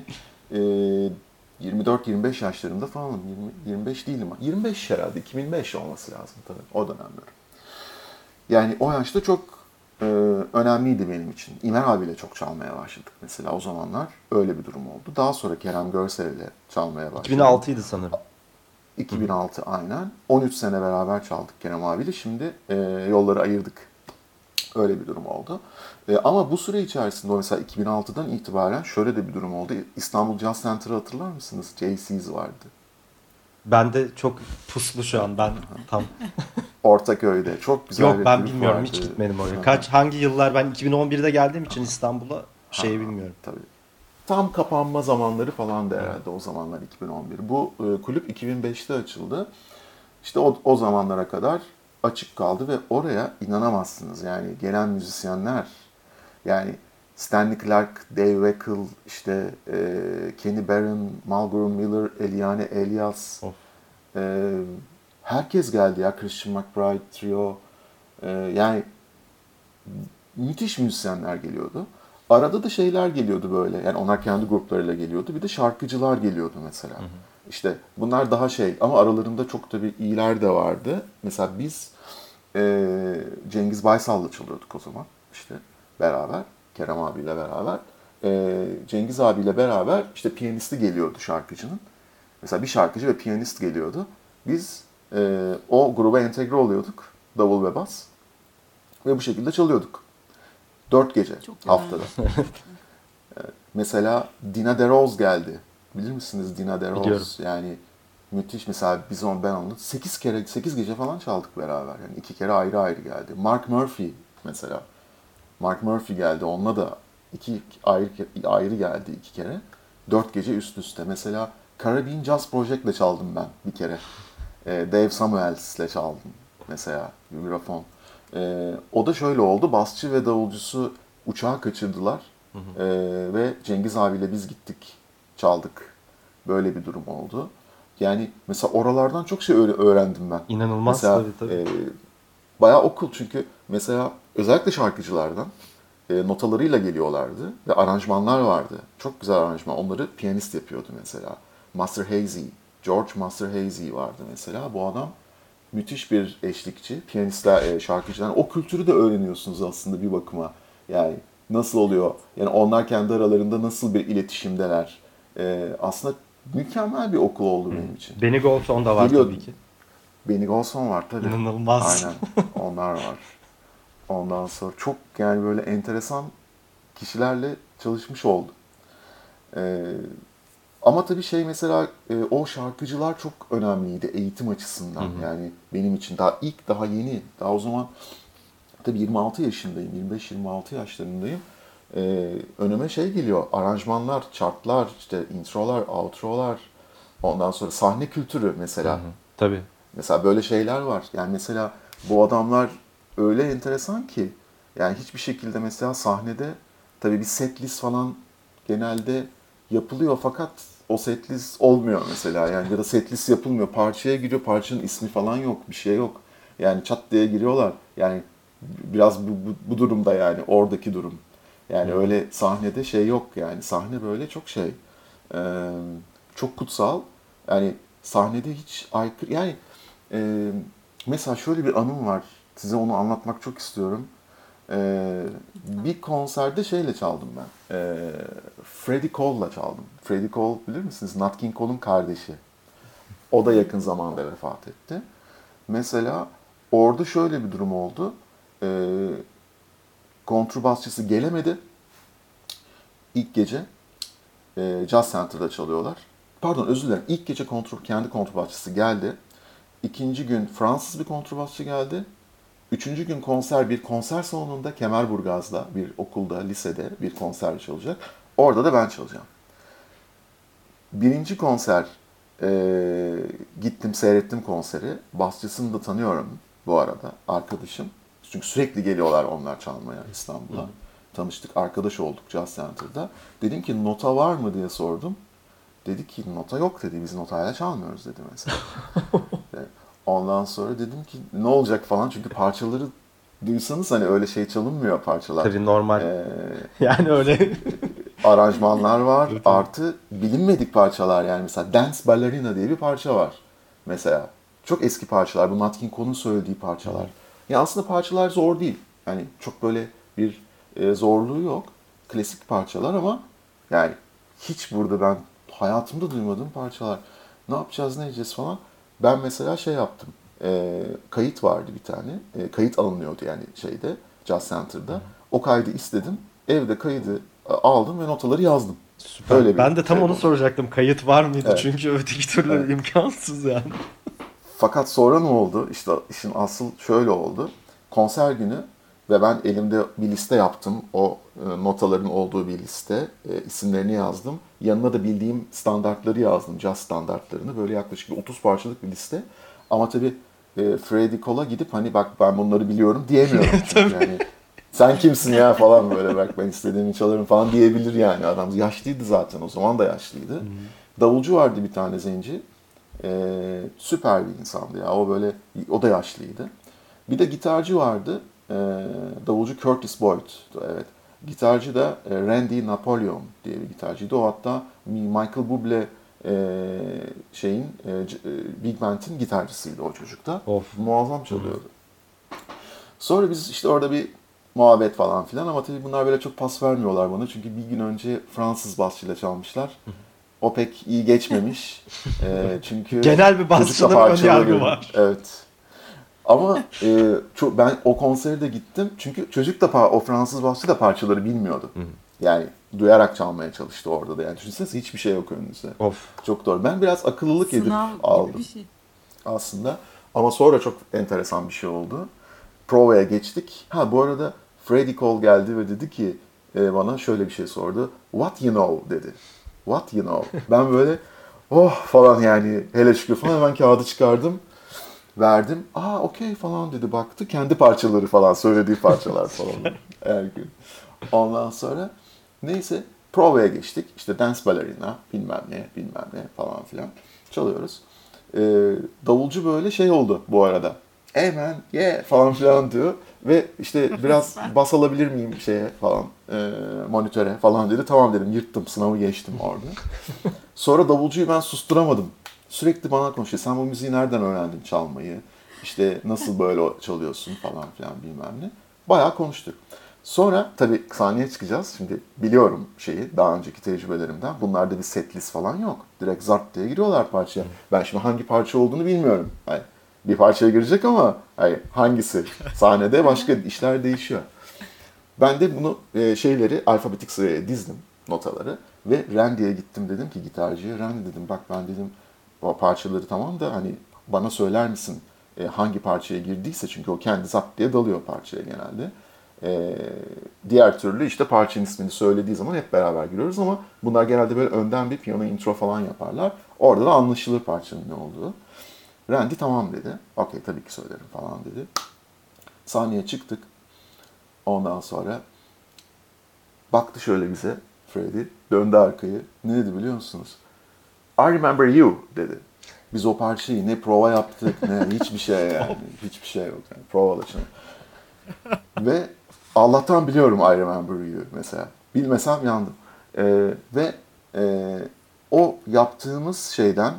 24-25 yaşlarında falanım. 25 değilim. 25 herhalde. 2005 olması lazım tabii o dönemler. Yani o yaşta çok önemliydi benim için. İmer abiyle çok çalmaya başladık mesela o zamanlar. Öyle bir durum oldu. Daha sonra Kerem Görsel'le çalmaya başladık. 2006'ydı sanırım. 2006 aynen. 13 sene beraber çaldık Kerem abiyle. Şimdi yolları ayırdık. Öyle bir durum oldu. Ama bu süre içerisinde mesela 2006'dan itibaren şöyle de bir durum oldu. İstanbul Jazz Center'ı hatırlar mısınız? JC's vardı. Ben de çok puslu şu an. Ben tam Ortaköy'de. Çok güzel yok bir ben grup bilmiyorum vardı. hiç gitmedim oraya. Aha. Hangi yıllar ben 2011'de geldiğim için İstanbul'a şeyi Ha, bilmiyorum. Tabii. Tam kapanma zamanları falan da herhalde o zamanlar 2011. Bu kulüp 2005'te açıldı. İşte o zamanlara kadar açık kaldı ve oraya inanamazsınız. Yani gelen müzisyenler yani Stanley Clarke, Dave Weckl, işte Kenny Barron, Malcolm Miller, Eliane Elias. Of. Herkes geldi ya. Christian McBride Trio. Yani müthiş müzisyenler geliyordu. Arada da şeyler geliyordu böyle. Yani onlar kendi gruplarıyla geliyordu. Bir de şarkıcılar geliyordu mesela. İşte bunlar daha şey ama aralarında çok tabii iyiler de vardı. Mesela biz Cengiz Baysal'la çalıyorduk o zaman. İşte beraber. Kerem abiyle beraber. Cengiz abiyle beraber işte piyanisti geliyordu şarkıcının. Mesela bir şarkıcı ve piyanist geliyordu. Biz o gruba entegre oluyorduk. Davul ve bas. Ve bu şekilde çalıyorduk. 4 gece Çok güzel. haftada. Mesela Dina DeRose geldi. Bilir misiniz Dina DeRose? Biliyorum. Yani müthiş. Mesela ben onu 8 gece falan çaldık beraber. Yani 2 kere ayrı ayrı geldi. Mark Murphy mesela. Mark Murphy geldi. Onunla da ayrı geldi 2 kere. 4 gece üst üste. Mesela Caribbean Jazz Project'le çaldım ben bir kere. Dave Samuels'le çaldım mesela vibrafon. O da şöyle oldu. Basçı ve davulcusu uçağı kaçırdılar. Ve Cengiz abiyle biz gittik, çaldık. Böyle bir durum oldu. Yani mesela oralardan çok şey öğrendim ben. İnanılmaz Mesela tabii. bayağı okul, çünkü mesela özellikle şarkıcılardan notalarıyla geliyorlardı ve aranjmanlar vardı. Çok güzel aranjman. Onları piyanist yapıyordu mesela. George Master Hazy vardı mesela. Bu adam müthiş bir eşlikçi. Piyanistler, şarkıcılar. O kültürü de öğreniyorsunuz aslında bir bakıma. Yani nasıl oluyor? Yani onlar kendi aralarında nasıl bir iletişimdeler? Aslında mükemmel bir okul oldu benim için. Benny Golson da var Geliyor. tabii ki. Benny Golson var tabii. İnanılmaz. Aynen. Onlar var. Ondan sonra çok yani böyle enteresan kişilerle çalışmış oldum. Ee, Ama tabii şey mesela o şarkıcılar çok önemliydi eğitim açısından. Yani benim için daha yeni, daha o zaman tabii 26 yaşındayım, 25-26 yaşlarındayım. Önüme şey geliyor, aranjmanlar, chartlar, işte introlar, outrolar, ondan sonra sahne kültürü mesela. Tabii. Mesela böyle şeyler var. Yani mesela bu adamlar öyle enteresan ki, yani hiçbir şekilde mesela sahnede tabii bir set list falan genelde yapılıyor fakat o set list olmuyor mesela. Yani ya da set list yapılmıyor. Parçaya giriyor, parçanın ismi falan yok, bir şey yok. Yani çat diye giriyorlar. Yani biraz bu durumda, yani oradaki durum. Yani öyle sahnede şey yok yani. Sahne böyle çok şey. e, Çok kutsal. Yani sahnede hiç aykırı, yani ee, mesela şöyle bir anım var. Size onu anlatmak çok istiyorum. Bir konserde şeyle çaldım ben. Freddie Cole'la çaldım. Freddie Cole bilir misiniz? Nat King Cole'un kardeşi. O da yakın zamanda vefat etti. Mesela orada şöyle bir durum oldu. Ee, Kontrbasçısı gelemedi. İlk gece Jazz Center'da çalıyorlar. Pardon, özür dilerim. İlk gece kendi kontrbasçısı geldi. İkinci gün Fransız bir kontrbasçı geldi. Üçüncü gün bir konser salonunda Kemerburgaz'da bir okulda, lisede bir konser çalacak. Orada da ben çalacağım. Birinci konser gittim, seyrettim konseri. Basçısını da tanıyorum bu arada, arkadaşım. Çünkü sürekli geliyorlar onlar çalmaya İstanbul'a. Tanıştık, arkadaş olduk Jazz Center'da. Dedim ki nota var mı diye sordum. Dedi ki nota yok dedi. Biz notayla çalmıyoruz dedi mesela. Ondan sonra dedim ki ne olacak falan. Çünkü parçaları duysanız hani öyle şey çalınmıyor parçalar. Tabii normal. Ee, Yani öyle. Aranjmanlar var. Evet, evet. Artı bilinmedik parçalar, yani mesela Dance Ballerina diye bir parça var. Mesela çok eski parçalar. Bu Nat King Cole'un söylediği parçalar. Ya aslında parçalar zor değil. Yani çok böyle bir zorluğu yok. Klasik parçalar ama yani hiç burada ben hayatımda duymadığım parçalar. Ne yapacağız, ne edeceğiz falan. Ben mesela şey yaptım. Kayıt vardı bir tane. Kayıt alınıyordu yani şeyde, Jazz Center'da. O kaydı istedim. Evde kaydı aldım ve notaları yazdım. Süper. Öyle bir Ben de tam şey onu oldu. soracaktım. Kayıt var mıydı? Evet. Çünkü öteki türlü Evet. imkansız yani. Fakat sonra ne oldu? İşte işin asıl şöyle oldu. Konser günü ve ben elimde bir liste yaptım. O notaların olduğu bir liste. İsimlerini yazdım. Yanına da bildiğim standartları yazdım. Jazz standartlarını. Böyle yaklaşık bir 30 parçalık bir liste. Ama tabii Freddie Cole'a gidip hani bak ben bunları biliyorum diyemiyorum. Çünkü yani sen kimsin ya falan, böyle bak ben istediğimi çalarım falan diyebilir yani adam. Yaşlıydı zaten, o zaman da yaşlıydı. Davulcu vardı bir tane, zenci. Süper bir insandı ya. O da yaşlıydı. Bir de gitarcı vardı. Davulcu Curtis Boyd. Evet. Gitarcı da Randy Napoleon diye bir gitarcıydı. O hatta Michael Bublé Big Band'in gitarcısıydı o çocuk da. Of. Muazzam çalıyordu. Sonra biz işte orada bir muhabbet falan filan, ama tabii bunlar böyle çok pas vermiyorlar bana. Çünkü bir gün önce Fransız basçıyla çalmışlar. O pek iyi geçmemiş. Çünkü Genel bir çocuk da basçıda bir parçaları- önyargı var. Evet. Ama ben o konsere de gittim. Çünkü çocuk da o Fransız basçı da parçaları bilmiyordu. Yani duyarak çalmaya çalıştı orada da. Yani düşünsenize hiçbir şey yok önünüzde. Of. Çok doğru. Ben biraz akıllılık edip Sınav gibi aldım bir şey. aslında. Ama sonra çok enteresan bir şey oldu. Provaya geçtik. Ha bu arada Freddie Cole geldi ve dedi ki bana şöyle bir şey sordu. What you know dedi. What you know. Ben böyle oh falan yani hele şükür falan hemen kağıdı çıkardım. Verdim. Aa okey falan dedi baktı. Kendi parçaları falan söylediği parçalar falan her gün. Ondan sonra neyse provaya geçtik. İşte dance ballerina bilmem ne falan filan çalıyoruz. Ee, davulcu böyle şey oldu bu arada. Hey man yeah falan filan diyor. Ve işte biraz bas alabilir miyim şeye falan monitöre falan dedi. Tamam dedim yırttım sınavı geçtim orada. Sonra davulcuyu ben susturamadım. Sürekli bana konuşuyor. Sen bu müziği nereden öğrendin çalmayı? İşte nasıl böyle çalıyorsun falan filan bilmem ne. Bayağı konuştuk. Sonra tabii sahneye çıkacağız. Şimdi biliyorum şeyi daha önceki tecrübelerimden. Bunlarda bir set list falan yok. Direkt zart diye giriyorlar parçaya. Ben şimdi hangi parça olduğunu bilmiyorum. Yani bir parçaya girecek ama hangisi? Sahnede başka işler değişiyor. Ben de bunu şeyleri alfabetik sıraya dizdim notaları ve Randy'ye gittim dedim ki gitarcıya Randy dedim bak ben dedim o parçaları tamam da hani bana söyler misin hangi parçaya girdiyse çünkü o kendi zap diye dalıyor parçaya genelde. Diğer türlü işte parçanın ismini söylediği zaman hep beraber giriyoruz ama bunlar genelde böyle önden bir piyano intro falan yaparlar. Orada da anlaşılır parçanın ne olduğu. Randy tamam dedi. Okey tabii ki söylerim falan dedi. Sahneye çıktık. Ondan sonra baktı şöyle bize Freddie. Döndü arkayı. Ne dedi biliyor musunuz? I remember you dedi. Biz o parçayı ne prova yaptık ne hiçbir şey yani. Hiçbir şey yok yani. Prova için. Ve Allah'tan biliyorum I remember you mesela. Bilmesem yandım. Ve o yaptığımız şeyden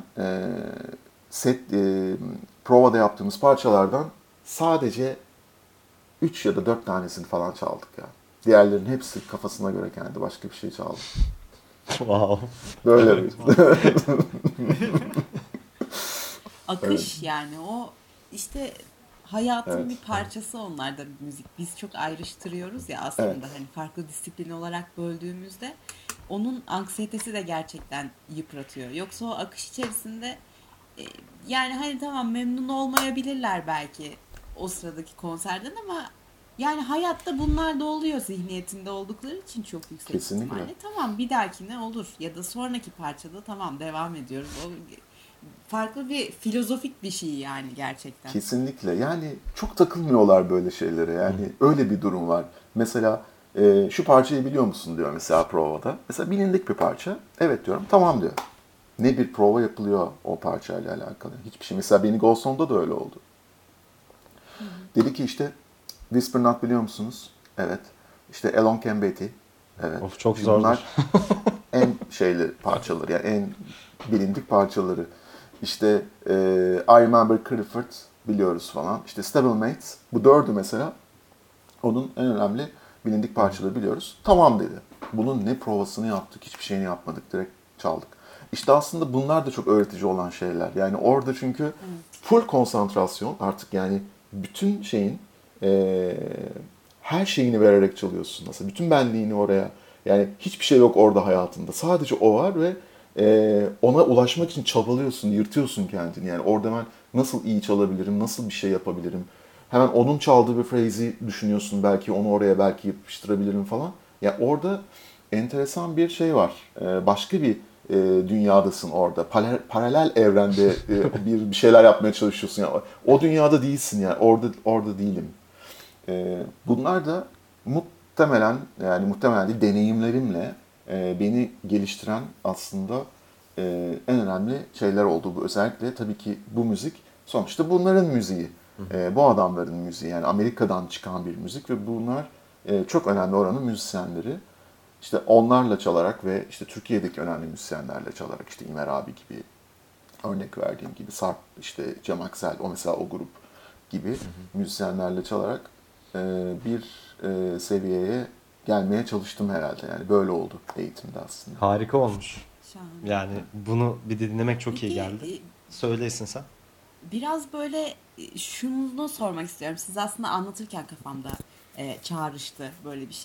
provada yaptığımız parçalardan sadece 3 ya da 4 tanesini falan çaldık ya. Diğerlerinin hepsi kafasına göre kendi başka bir şey çaldı. Wow. Böyle bir. Akış yani o işte hayatın Evet. bir parçası onlar da müzik. Biz çok ayrıştırıyoruz ya aslında Evet. hani farklı disiplin olarak böldüğümüzde onun anksiyetesi de gerçekten yıpratıyor. Yoksa o akış içerisinde e, yani hani tamam memnun olmayabilirler belki o sıradaki konserden ama yani hayatta bunlar da oluyor zihniyetinde oldukları için çok yüksek Kesinlikle. ihtimalle. Tamam bir dahakine olur ya da sonraki parçada tamam devam ediyoruz. O farklı bir filozofik bir şey yani gerçekten. Kesinlikle. Yani çok takılmıyorlar böyle şeylere. Yani öyle bir durum var. Mesela şu parçayı biliyor musun diyor mesela provada. Mesela bilindik bir parça. Evet diyorum. Tamam diyor. Ne bir prova yapılıyor o parçayla alakalı. Hiçbir şey. Mesela Benny Golson'da da öyle oldu. Dedi ki işte Whisper Not biliyor musunuz? Evet. İşte Along Came Betty. Evet. Of çok Şimdi zordur. bunlar en şeyli parçaları yani en bilindik parçaları. İşte I Remember Clifford biliyoruz falan. İşte Stablemates bu dördü mesela onun en önemli bilindik parçaları biliyoruz. Tamam dedi. Bunun ne provasını yaptık hiçbir şeyini yapmadık direkt çaldık. İşte aslında bunlar da çok öğretici olan şeyler. Yani orada çünkü full konsantrasyon artık yani bütün şeyin her şeyini vererek çalıyorsun. Aslında bütün benliğini oraya yani hiçbir şey yok orada hayatında. Sadece o var ve ona ulaşmak için çabalıyorsun, yırtıyorsun kendini. Yani orada ben nasıl iyi çalabilirim, nasıl bir şey yapabilirim. Hemen onun çaldığı bir phrase'i düşünüyorsun. Belki onu oraya belki yapıştırabilirim falan. Ya orada enteresan bir şey var. Başka bir dünyadasın orada. Paralel evrende bir şeyler yapmaya çalışıyorsun. Yani o dünyada değilsin yani. Orada değilim. Bunlar da muhtemelen değil, deneyimlerimle beni geliştiren aslında en önemli şeyler oldu. Bu özellikle tabii ki bu müzik sonuçta bunların müziği. Bu adamların müziği yani Amerika'dan çıkan bir müzik ve bunlar çok önemli oranın müzisyenleri. İşte onlarla çalarak ve işte Türkiye'deki önemli müzisyenlerle çalarak işte İmer abi gibi örnek verdiğim gibi Sarp işte Cem Aksel o mesela o grup gibi müzisyenlerle çalarak bir seviyeye gelmeye çalıştım herhalde. Yani böyle oldu eğitimde aslında. Harika olmuş. Şahane. Yani bunu bir dinlemek çok iyi Peki geldi. Söylesin sen. biraz böyle şunu sormak istiyorum. Siz aslında anlatırken kafamda çağrıştı böyle bir şey.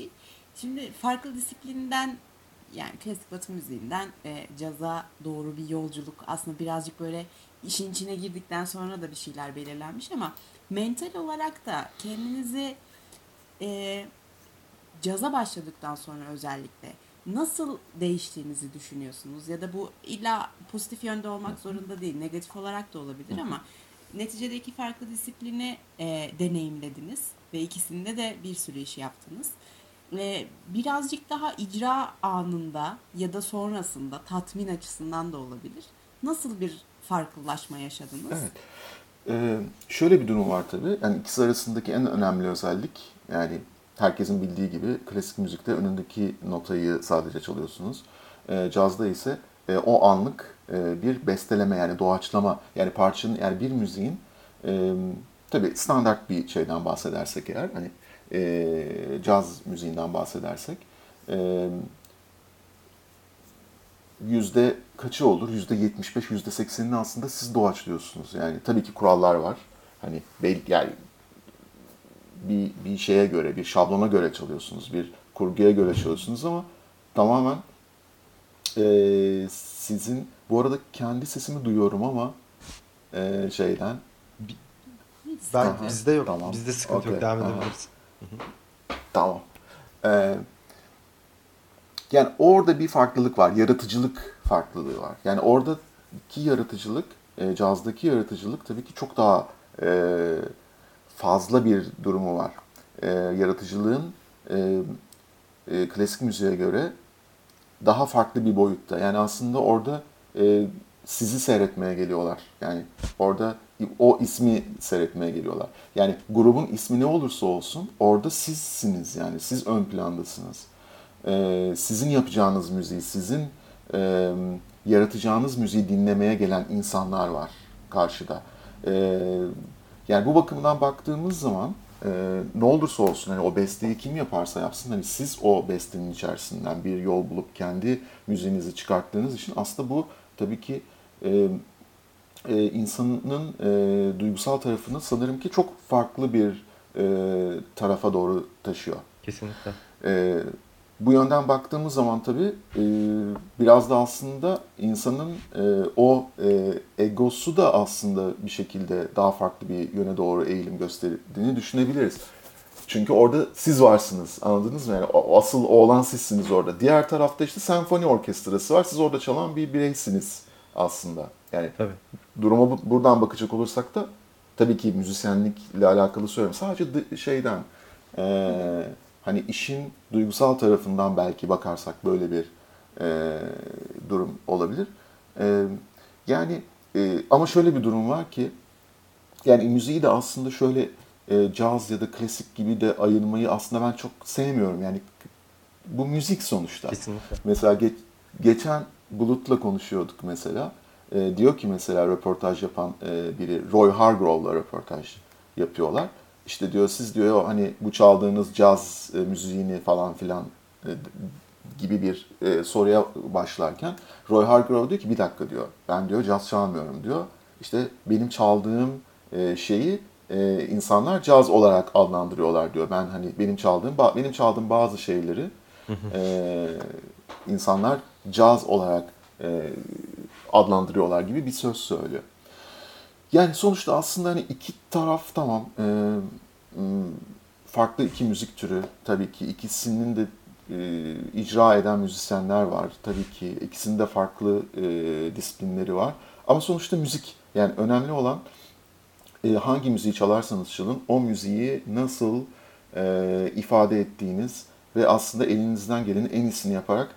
Şimdi farklı disiplinden, yani klasik batı müziğinden caza doğru bir yolculuk aslında birazcık böyle işin içine girdikten sonra da bir şeyler belirlenmiş ama mental olarak da kendinizi e, caza başladıktan sonra özellikle nasıl değiştiğinizi düşünüyorsunuz? Ya da bu illa pozitif yönde olmak zorunda değil, negatif olarak da olabilir ama neticede iki farklı disiplini deneyimlediniz ve ikisinde de bir sürü iş yaptınız. Birazcık daha icra anında ya da sonrasında tatmin açısından da olabilir. Nasıl bir farklılaşma yaşadınız? Evet. Şöyle bir durum var tabii. Yani ikisi arasındaki en önemli özellik, yani herkesin bildiği gibi klasik müzikte önündeki notayı sadece çalıyorsunuz. Cazda ise o anlık bir besteleme, yani doğaçlama, yani parçanın, yani bir müziğin e, tabii standart bir şeyden bahsedersek eğer, hani caz müziğinden bahsedersek e, yüzde kaçı olur? %75, %80'ini aslında siz doğaçlıyorsunuz. Yani tabii ki kurallar var. Hani yani bir şeye göre, bir şablona göre çalıyorsunuz, bir kurguya göre çalıyorsunuz ama tamamen sizin, bu arada kendi sesimi duyuyorum ama şeyden. Ben Aha, bizde yok. tamam. Bizde sıkıntı yok. Okey. Devam Aha, edebiliriz. tamam. Ee, Yani orada bir farklılık var, yaratıcılık farklılığı var. Yani oradaki yaratıcılık, cazdaki yaratıcılık tabii ki çok daha fazla bir durumu var. Yaratıcılığın klasik müziğe göre daha farklı bir boyutta. Yani aslında orada sizi seyretmeye geliyorlar. Yani orada o ismi seyretmeye geliyorlar. Yani grubun ismi ne olursa olsun orada sizsiniz, yani siz ön plandasınız. Sizin yapacağınız müziği, sizin e, yaratacağınız müziği dinlemeye gelen insanlar var karşıda. E, Yani bu bakımdan baktığımız zaman ne olursa olsun, hani o besteyi kim yaparsa yapsın, hani siz o bestenin içerisinden bir yol bulup kendi müziğinizi çıkarttığınız için aslında bu tabii ki insanın duygusal tarafını sanırım ki çok farklı bir tarafa doğru taşıyor. Kesinlikle. E, Bu yönden baktığımız zaman tabii biraz da aslında insanın o egosu da aslında bir şekilde daha farklı bir yöne doğru eğilim gösterdiğini düşünebiliriz. Çünkü orada siz varsınız, anladınız mı? Yani asıl olan sizsiniz orada. Diğer tarafta işte senfoni orkestrası var. Siz orada çalan bir bireysiniz aslında. Yani Tabii. duruma buradan bakacak olursak da tabii ki müzisyenlikle alakalı söylüyorum. Sadece şeyden, hani işin duygusal tarafından belki bakarsak böyle bir durum olabilir. E, Yani ama şöyle bir durum var ki, yani müziği de aslında şöyle caz ya da klasik gibi de ayırmayı aslında ben çok sevmiyorum. Yani bu müzik sonuçta. Kesinlikle. Mesela geçen Bulut'la konuşuyorduk mesela. Diyor ki mesela, röportaj yapan biri, Roy Hargrove'la röportaj yapıyorlar. İşte diyor, siz diyor hani bu çaldığınız caz müziğini falan filan gibi bir soruya başlarken Roy Hargrove diyor ki, bir dakika diyor, ben diyor caz çalmıyorum diyor. İşte benim çaldığım şeyi insanlar caz olarak adlandırıyorlar diyor. Ben hani benim çaldığım bazı şeyleri insanlar caz olarak adlandırıyorlar gibi bir söz söylüyor. Yani sonuçta aslında hani iki taraf tamam, farklı iki müzik türü, tabii ki ikisinin de icra eden müzisyenler var. Tabii ki ikisinin de farklı disiplinleri var. Ama sonuçta müzik, yani önemli olan hangi müziği çalarsanız çalın, o müziği nasıl ifade ettiğiniz ve aslında elinizden gelenin en iyisini yaparak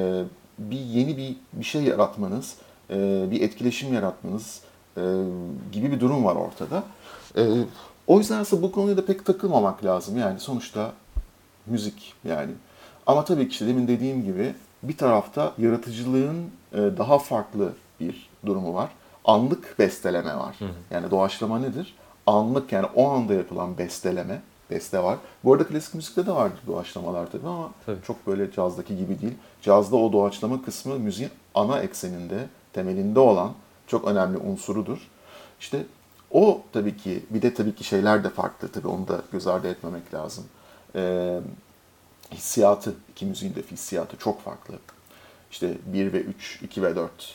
bir şey yaratmanız, bir etkileşim yaratmanız gibi bir durum var ortada. E, O yüzden aslında bu konuya da pek takılmamak lazım. Yani sonuçta müzik yani. Ama tabii ki işte demin dediğim gibi bir tarafta yaratıcılığın daha farklı bir durumu var. Anlık besteleme var. Hı hı. Yani doğaçlama nedir? Anlık, yani o anda yapılan besteleme, beste var. Bu arada klasik müzikte de vardır doğaçlamalar tabii ama Tabii. çok böyle cazdaki gibi değil. Cazda o doğaçlama kısmı müziğin ana ekseninde, temelinde olan çok önemli unsurudur. İşte o tabii ki, bir de tabii ki şeyler de farklı tabii, onu da göz ardı etmemek lazım. hissiyatı, iki müziğin de hissiyatı çok farklı. İşte 1 ve 3, 2 ve 4.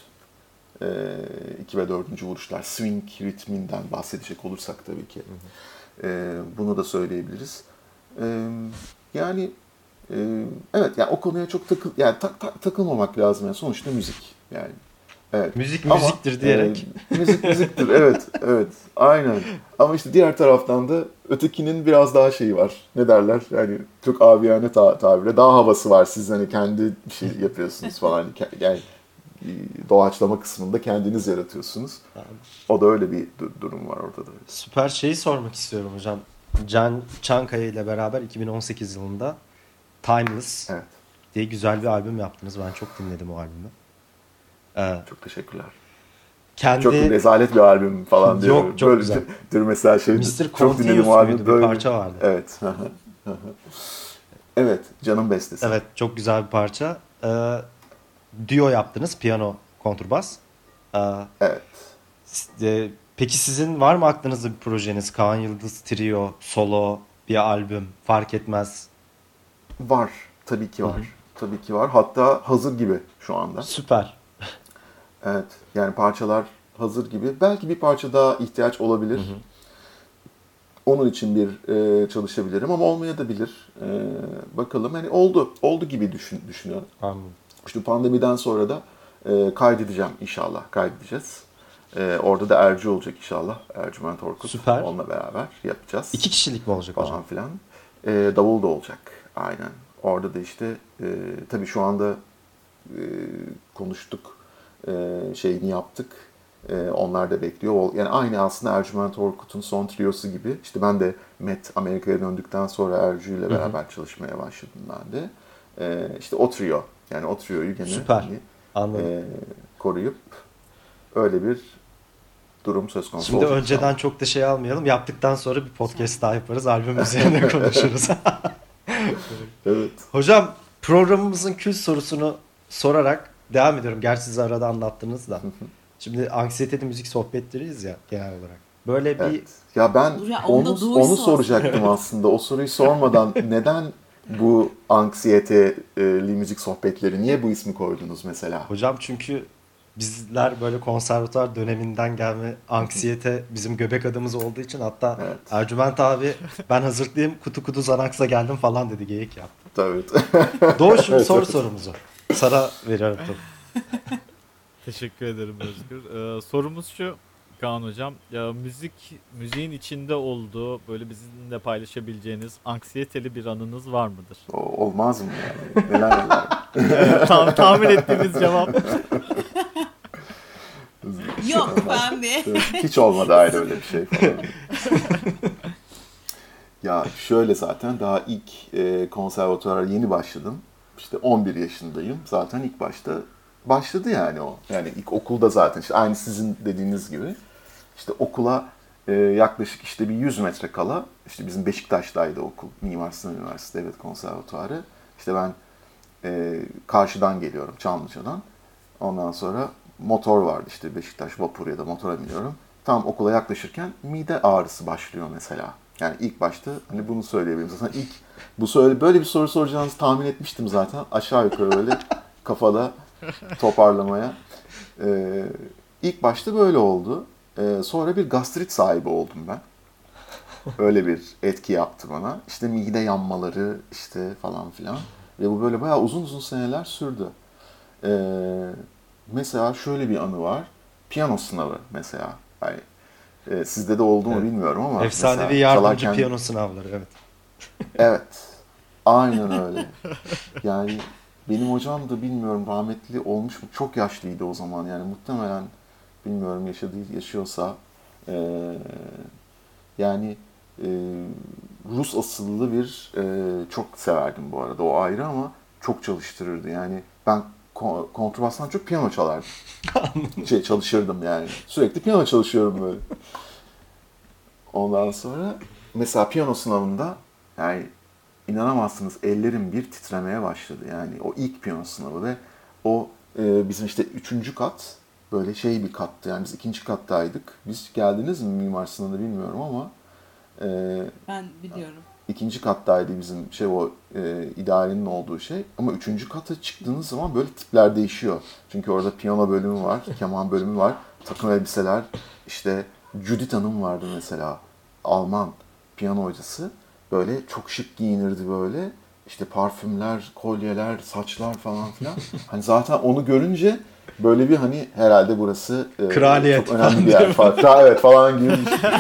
2 ve 4. vuruşlar, swing ritminden bahsedecek olursak tabii ki. Bunu da söyleyebiliriz. Yani evet, yani o konuya çok takılmamak lazım. Yani sonuçta müzik. Yani evet. Müzik Ama, müziktir diyerek. müzik müziktir. Evet, evet. Aynen. Ama işte diğer taraftan da ötekinin biraz daha şeyi var. Ne derler? Yani çok abiyane tabirle daha havası var. Siz hani kendi bir şey yapıyorsunuz falan. Yani doğaçlama kısmında kendiniz yaratıyorsunuz. O da öyle bir durum var ortada. Süper, şeyi sormak istiyorum hocam. Can Çankaya ile beraber 2018 yılında Timeless Evet. diye güzel bir albüm yaptınız. Ben çok dinledim o albümü. Ee, Çok teşekkürler. kendi Çok rezalet bir albüm falan diyor. Yok, çok böyle güzel. mesela şey Mr. çok dinledim Continuous o albümü muydu? Bir böyle. parça vardı. Evet. Evet, Can'ın bestesi. Evet, çok güzel bir parça. Duo yaptınız, piyano, kontrbas. Evet. Peki sizin var mı aklınızda bir projeniz? Kaan Yıldız trio, solo, bir albüm, fark etmez. Var. Tabii ki var. Tabii ki var. Hatta hazır gibi şu anda. Süper. Evet. Yani parçalar hazır gibi. Belki bir parça daha ihtiyaç olabilir. Onun için çalışabilirim ama olmayabilir. Bakalım. Hani oldu gibi düşünüyorum. Anladım. İşte pandemiden sonra da kaydedeceğim inşallah. Kaydedeceğiz. Orada da Ercü olacak inşallah. Ercüment Orkut. Süper. Onunla beraber yapacağız. 2 kişilik mi olacak hocam? Falan filan. Davul da olacak. Aynen. Orada da işte tabii şu anda konuştuk. Şeyini yaptık. Onlar da bekliyor. Yani aynı aslında Ercüment Orkut'un son triosu gibi. İşte ben de Amerika'ya döndükten sonra Ercü ile beraber çalışmaya başladım ben de. İşte o trio. Yani o trioyu gene Süper. hani, Anladım. koruyup öyle bir durum söz konusu Şimdi olacak önceden inşallah. çok da şey almayalım. Yaptıktan sonra bir podcast daha yaparız. Albüm üzerine konuşuruz. Evet. Hocam, programımızın kült sorusunu sorarak devam ediyorum. Gerçi siz arada anlattınız da. Şimdi anksiyeteli müzik sohbetleriyiz ya genel olarak. Böyle bir Evet. Ya ben Dur ya, onda onu doğru sor. soracaktım aslında. O soruyu sormadan neden bu anksiyeteli müzik sohbetleri, niye bu ismi koydunuz mesela? hocam, çünkü bizler böyle konservatuvar döneminden gelme anksiyete bizim göbek adımız olduğu için, hatta Evet. Ercüment abi ben hazırlayayım kutu kutu Zanax'a geldim falan dedi, geyik yaptı. Tabii. Doğuş'um Evet, sor evet. sorumuzu. Sana veriyorum tabii. Teşekkür ederim Özgür. Sorumuz şu Kaan hocam. Ya müziğin içinde olduğu böyle bizimle paylaşabileceğiniz anksiyeteli bir anınız var mıdır? Olmaz mı yani? Neler neler. Tahmin ettiğimiz cevap. Yok ben de. Hiç olmadı ayrı öyle bir şey falan. Ya şöyle, zaten daha ilk konservatuvara yeni başladım. İşte 11 yaşındayım. Zaten ilk başladı yani o. Yani ilk okulda zaten işte aynı sizin dediğiniz gibi. İşte okula yaklaşık işte bir 100 metre kala, işte bizim Beşiktaş'taydı okul. Mimar Sinan Üniversitesi Devlet Konservatuarı. İşte ben karşıdan geliyorum, Çamlıca'dan. Ondan sonra motor vardı, işte Beşiktaş vapuru ya da motora biniyorum. Tam okula yaklaşırken mide ağrısı başlıyor mesela. Yani ilk başta hani bunu söyleyebilirim. Zaten ilk böyle bir soru soracağınızı tahmin etmiştim zaten. Aşağı yukarı böyle kafada toparlamaya. İlk başta böyle oldu. Sonra bir gastrit sahibi oldum ben. Öyle bir etki yaptı bana. İşte mide yanmaları işte falan filan. Ve bu böyle bayağı uzun uzun seneler sürdü. Mesela şöyle bir anı var. Piyano sınavı mesela. Yani, sizde de oldu mu Evet. bilmiyorum ama Efsanevi mesela yardımcı çalarken, piyano sınavları, evet. evet, aynen öyle. Yani benim hocam da bilmiyorum rahmetli olmuş mu? Çok yaşlıydı o zaman yani, muhtemelen bilmiyorum yaşıyorsa. Yani e, Rus asıllı bir çok severdim bu arada, o ayrı, ama çok çalıştırırdı. Yani ben kontrbastan çok piyano çalardım. Çalışırdım yani. Sürekli piyano çalışıyorum böyle. Ondan sonra mesela piyano sınavında, yani inanamazsınız, ellerim bir titremeye başladı. Yani o ilk piyano sınavı ve o bizim işte 3. kat böyle şey bir kattı. Yani biz 2. kattaydık. Biz geldiniz mi Mimar Sinan'da bilmiyorum ama Ben biliyorum. ikinci kattaydı bizim o idarenin olduğu şey. Ama üçüncü kata çıktığınız zaman böyle tipler değişiyor. Çünkü orada piyano bölümü var, keman bölümü var, takım elbiseler. İşte Judith Hanım vardı mesela, Alman piyano hocası. Böyle çok şık giyinirdi böyle. İşte parfümler, kolyeler, saçlar falan filan. Hani zaten onu görünce böyle bir hani herhalde burası Kraliyet çok önemli bir yer falan. Evet falan gibi bir şey.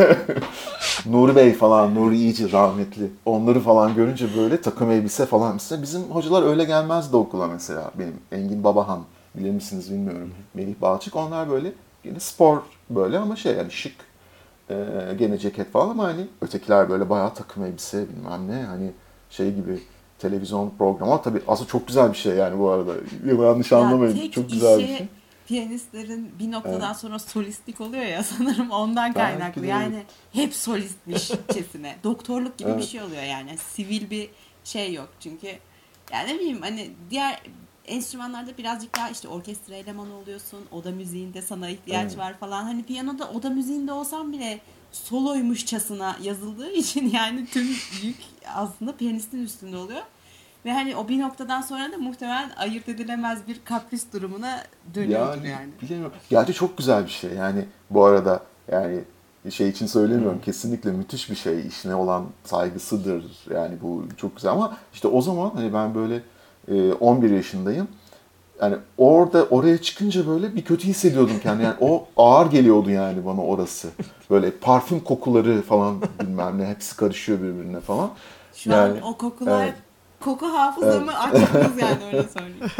Nuri Bey falan, Nuri İyici rahmetli. Onları falan görünce böyle takım elbise falan. Mesela bizim hocalar öyle gelmezdi okula mesela. Benim Engin Babahan, bilir misiniz bilmiyorum. Melih Balçık. Onlar böyle yine spor böyle ama yani şık. Gene ceket falan ama hani ötekiler böyle bayağı takım elbise bilmem ne. Hani gibi televizyon programı. Tabii aslında çok güzel bir şey yani bu arada. Yanlış Ya anlamayın. tek Çok güzel bir işi şey. piyanistlerin bir noktadan sonra solistlik oluyor ya, sanırım ondan Belki kaynaklı. de Yani hep solistmişçesine. Doktorluk gibi bir evet. şey oluyor yani. Sivil bir şey yok çünkü. Yani ne bileyim, hani diğer enstrümanlarda birazcık daha işte orkestra elemanı oluyorsun. Oda müziğinde sana ihtiyaç Evet. var falan. Hani piyanoda oda müziğinde olsam bile soloymuşçasına yazıldığı için yani tüm yük aslında piyanistin üstünde oluyor. Ve hani o bir noktadan sonra da muhtemelen ayırt edilemez bir kapris durumuna dönüyordur Yani yani. bilemiyorum. Gerçi çok güzel bir şey. Yani bu arada yani şey için söylemiyorum. Kesinlikle müthiş bir şey. İşine olan saygısıdır. Yani bu çok güzel ama işte o zaman hani ben böyle 11 yaşındayım. Yani oraya çıkınca böyle bir kötü hissediyordum kendimi. Yani o ağır geliyordu yani bana orası. Böyle parfüm kokuları falan bilmem ne hepsi karışıyor birbirine falan. Şu an Yani o kokular, evet, koku evet. hafızamı açtınız yani, öyle söyleyeyim.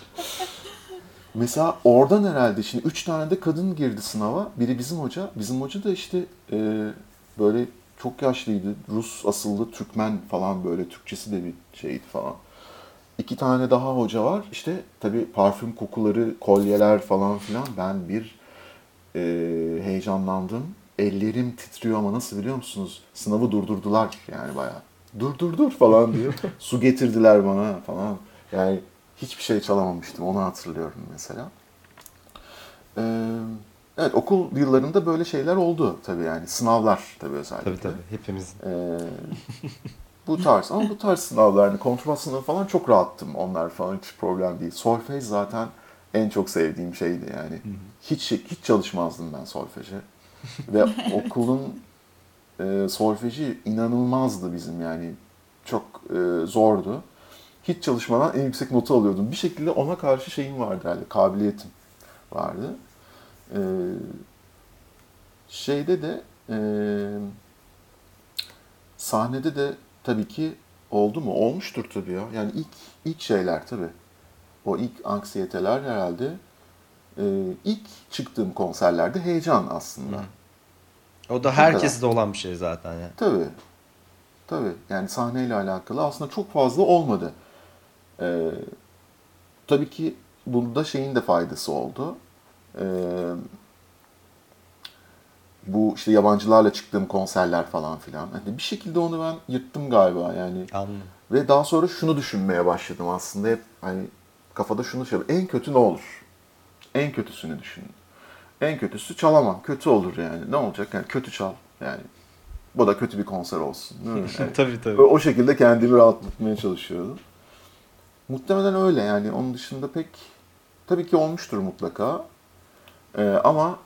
Mesela oradan herhalde şimdi 3 tane de kadın girdi sınava. Biri bizim hoca. Bizim hoca da işte böyle çok yaşlıydı. Rus asıllı Türkmen falan, böyle Türkçesi de bir şeydi falan. 2 tane daha hoca var. İşte tabii parfüm kokuları, kolyeler falan filan. Ben bir heyecanlandım. Ellerim titriyor ama nasıl biliyor musunuz? Sınavı durdurdular yani bayağı. Dur dur dur falan diyor. Su getirdiler bana falan. Yani hiçbir şey çalamamıştım. Onu hatırlıyorum mesela. Ee, evet, okul yıllarında böyle şeyler oldu tabii yani. Sınavlar tabii Tabii özellikle. tabii hepimizin. Ee, bu tarz ama bu tarz sınavlar hani kontrbas sınavı falan çok rahattım. Onlar falan hiç problem değil. Solfej zaten en çok sevdiğim şeydi yani. Hiç çalışmazdım ben solfeje. Ve okulun solfeji inanılmazdı bizim yani. Çok zordu. Hiç çalışmadan en yüksek notu alıyordum. Bir şekilde ona karşı şeyim vardı herhalde, kabiliyetim vardı. E, şeyde de sahnede de tabii ki oldu mu? Olmuştur tabii ya. Yani ilk şeyler tabii. O ilk anksiyeteler herhalde ilk çıktığım konserlerde heyecan aslında. O da O kadar. herkeste olan bir şey zaten ya. Tabii. Tabii. Yani sahneyle alakalı aslında çok fazla olmadı. Ee, tabii ki bunda şeyin de faydası oldu. Ee, bu işte yabancılarla çıktığım konserler falan filan. Hani bir şekilde onu ben yırttım galiba yani. Anladım. Ve daha sonra şunu düşünmeye başladım aslında. Hep hani kafada şunu şey, en kötü ne olur? En kötüsünü düşünün. En kötüsü çalamam. Kötü olur yani. Ne olacak? Yani kötü çal. Yani bu da kötü bir konser olsun. Değil mi? Yani Tabii tabii. o şekilde kendimi rahatlatmaya çalışıyordum. Muhtemelen öyle yani. Onun dışında pek tabii ki olmuştur mutlaka. Ama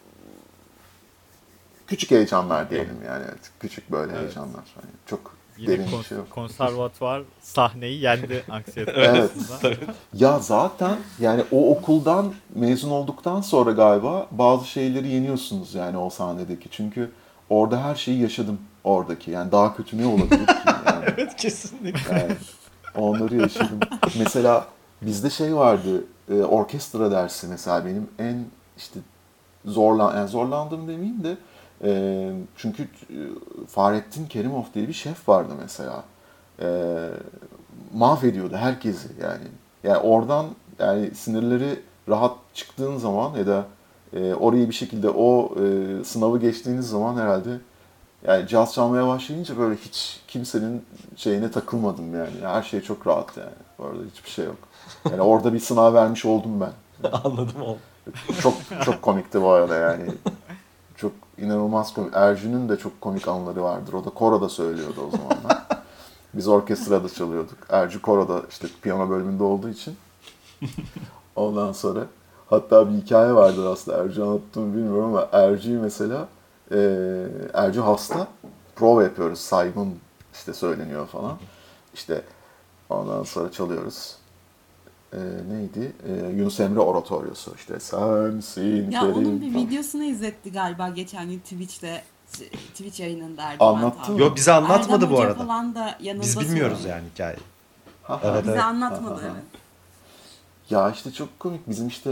küçük heyecanlar diyelim yani. Evet. Küçük böyle Evet. heyecanlar. Yani çok Yine derin bir şey yok. konservatuvar sahneyi yendi anksiyete Evet. konusunda. Ya zaten yani o okuldan mezun olduktan sonra galiba bazı şeyleri yeniyorsunuz yani o sahnedeki. Çünkü orada her şeyi yaşadım oradaki. Yani daha kötü ne olabilir ki yani. Evet kesinlikle. Yani onları yaşadım. Mesela bizde şey vardı, orkestra dersi mesela benim en işte yani zorlandım demeyeyim de çünkü Fahrettin Kerimov diye bir şef vardı mesela. E, mahvediyordu herkesi yani. Yani oradan yani sinirleri rahat çıktığın zaman ya da orayı bir şekilde sınavı geçtiğiniz zaman herhalde yani caz çalmaya başlayınca böyle hiç kimsenin şeyine takılmadım yani. Her şey çok rahat yani. Bu arada hiçbir şey yok. Yani orada bir sınav vermiş oldum ben. Anladım oğlum. Çok çok komikti bu arada yani. Çok inanılmaz komik. Ercü'nün de çok komik anları vardır. O da koroda söylüyordu o zamanlar. Biz orkestrada çalıyorduk. Ercü koroda işte piyano bölümünde olduğu için. Ondan sonra hatta bir hikaye vardır aslında. Ercü anlattığımı bilmiyorum ama Ercü'yü mesela Ercü hasta. Prova yapıyoruz. Saygun işte söyleniyor falan. İşte ondan sonra çalıyoruz. Neydi? Yunus Emre oratoryosu. İşte sensin Ya Kerim onun bir falan. videosunu izletti galiba geçen gün Twitch yayınında Ercüment Anlattı abi. mı? Yo, bize anlatmadı Erdem bu Hoca arada. falan da yanında Biz bilmiyoruz söylüyor. yani hikayeyi. Ha, Evet, Bize evet. anlatmadı Ha, ha, ha. evet. Ya işte çok komik. Bizim işte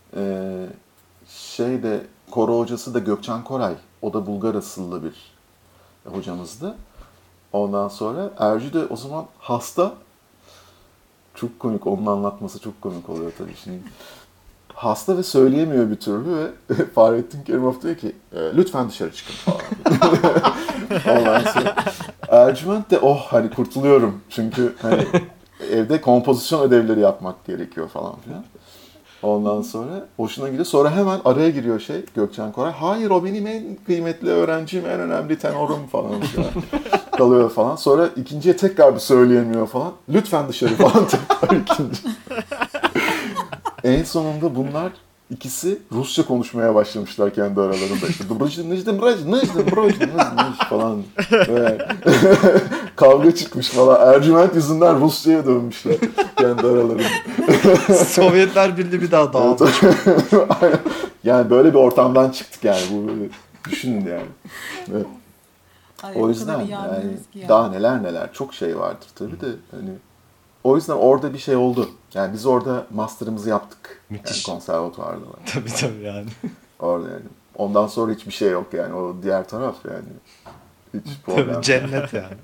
şeyde koro hocası da Gökçen Koray. O da Bulgar asıllı bir hocamızdı. Ondan sonra Ercü de o zaman hasta. Çok komik. Onun anlatması çok komik oluyor tabii şimdi. Hasta ve söyleyemiyor bir türlü ve Fahrettin Kerimov diyor ki lütfen dışarı çıkın falan. Ondan sonra Ercüment de hani kurtuluyorum. Çünkü hani evde kompozisyon ödevleri yapmak gerekiyor falan filan. Ondan sonra hoşuna gidiyor. Sonra hemen araya giriyor Gökçen Koray. Hayır o benim en kıymetli öğrencim, en önemli tenorum falan. Kalıyor falan. Sonra ikinciye tekrar bir söyleyemiyor falan. Lütfen dışarı falan tekrar ikinci. En sonunda bunlar ikisi Rusça konuşmaya başlamışlar kendi aralarında. İşte falan. Böyle. Kavga çıkmış falan. Ercüment yüzünden Rusça'ya dönmüşler kendi aralarında. Sovyetler Birliği bir daha dağıldı. Aynen. Yani böyle bir ortamdan çıktık yani. Bu böyle düşünün yani. Evet. Ay, O kadar yüzden iyi yani anlıyoruz ki ya. daha neler çok şey vardır tabii de hani o yüzden orada bir şey oldu. Yani biz orada master'ımızı yaptık. Müthiş. Yani konservatuvarda var. Tabii yani. Orada yani. Ondan sonra hiçbir şey yok yani. O diğer taraf yani. Hiç problem. Tabii cennet yani.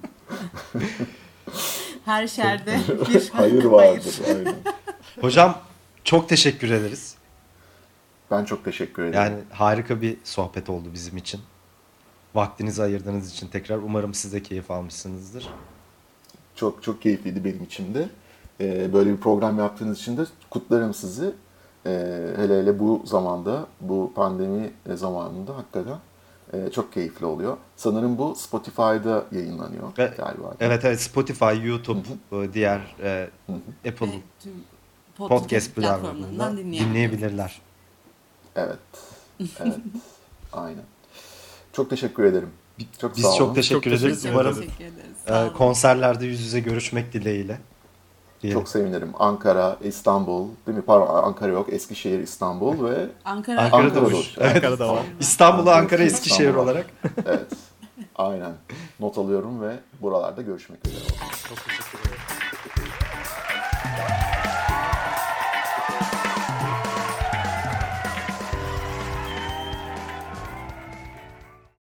Her şerde bir Hayır vardır. Aynen. Hocam çok teşekkür ederiz. Ben çok teşekkür ederim. Yani harika bir sohbet oldu bizim için. Vaktinizi ayırdığınız için tekrar umarım siz de keyif almışsınızdır. Çok çok keyifliydi benim için de. Böyle bir program yaptığınız için de kutlarım sizi. Hele hele bu zamanda, bu pandemi zamanında hakikaten çok keyifli oluyor. Sanırım bu Spotify'da yayınlanıyor galiba. Evet Spotify, YouTube, diğer Apple Ve tüm podcast platformlarından dinleyebilirler. Evet. Evet. Aynen. Çok teşekkür ederim. Çok Biz sağ olun. çok teşekkür Çok ederiz. teşekkür Umarım Teşekkür ederiz. Sağ olun. konserlerde yüz yüze görüşmek dileğiyle. diyelim. Çok sevinirim. Ankara, İstanbul, değil mi? Pardon, Ankara yok. Eskişehir, İstanbul ve Ankara'da Ankara'da Ankara'da olur. Evet. Ankara'da var. İstanbul'a, Ankara, Ankara, Eskişehir İstanbul. olarak. evet. Aynen. Not alıyorum ve buralarda görüşmek üzere. Çok teşekkür ederim.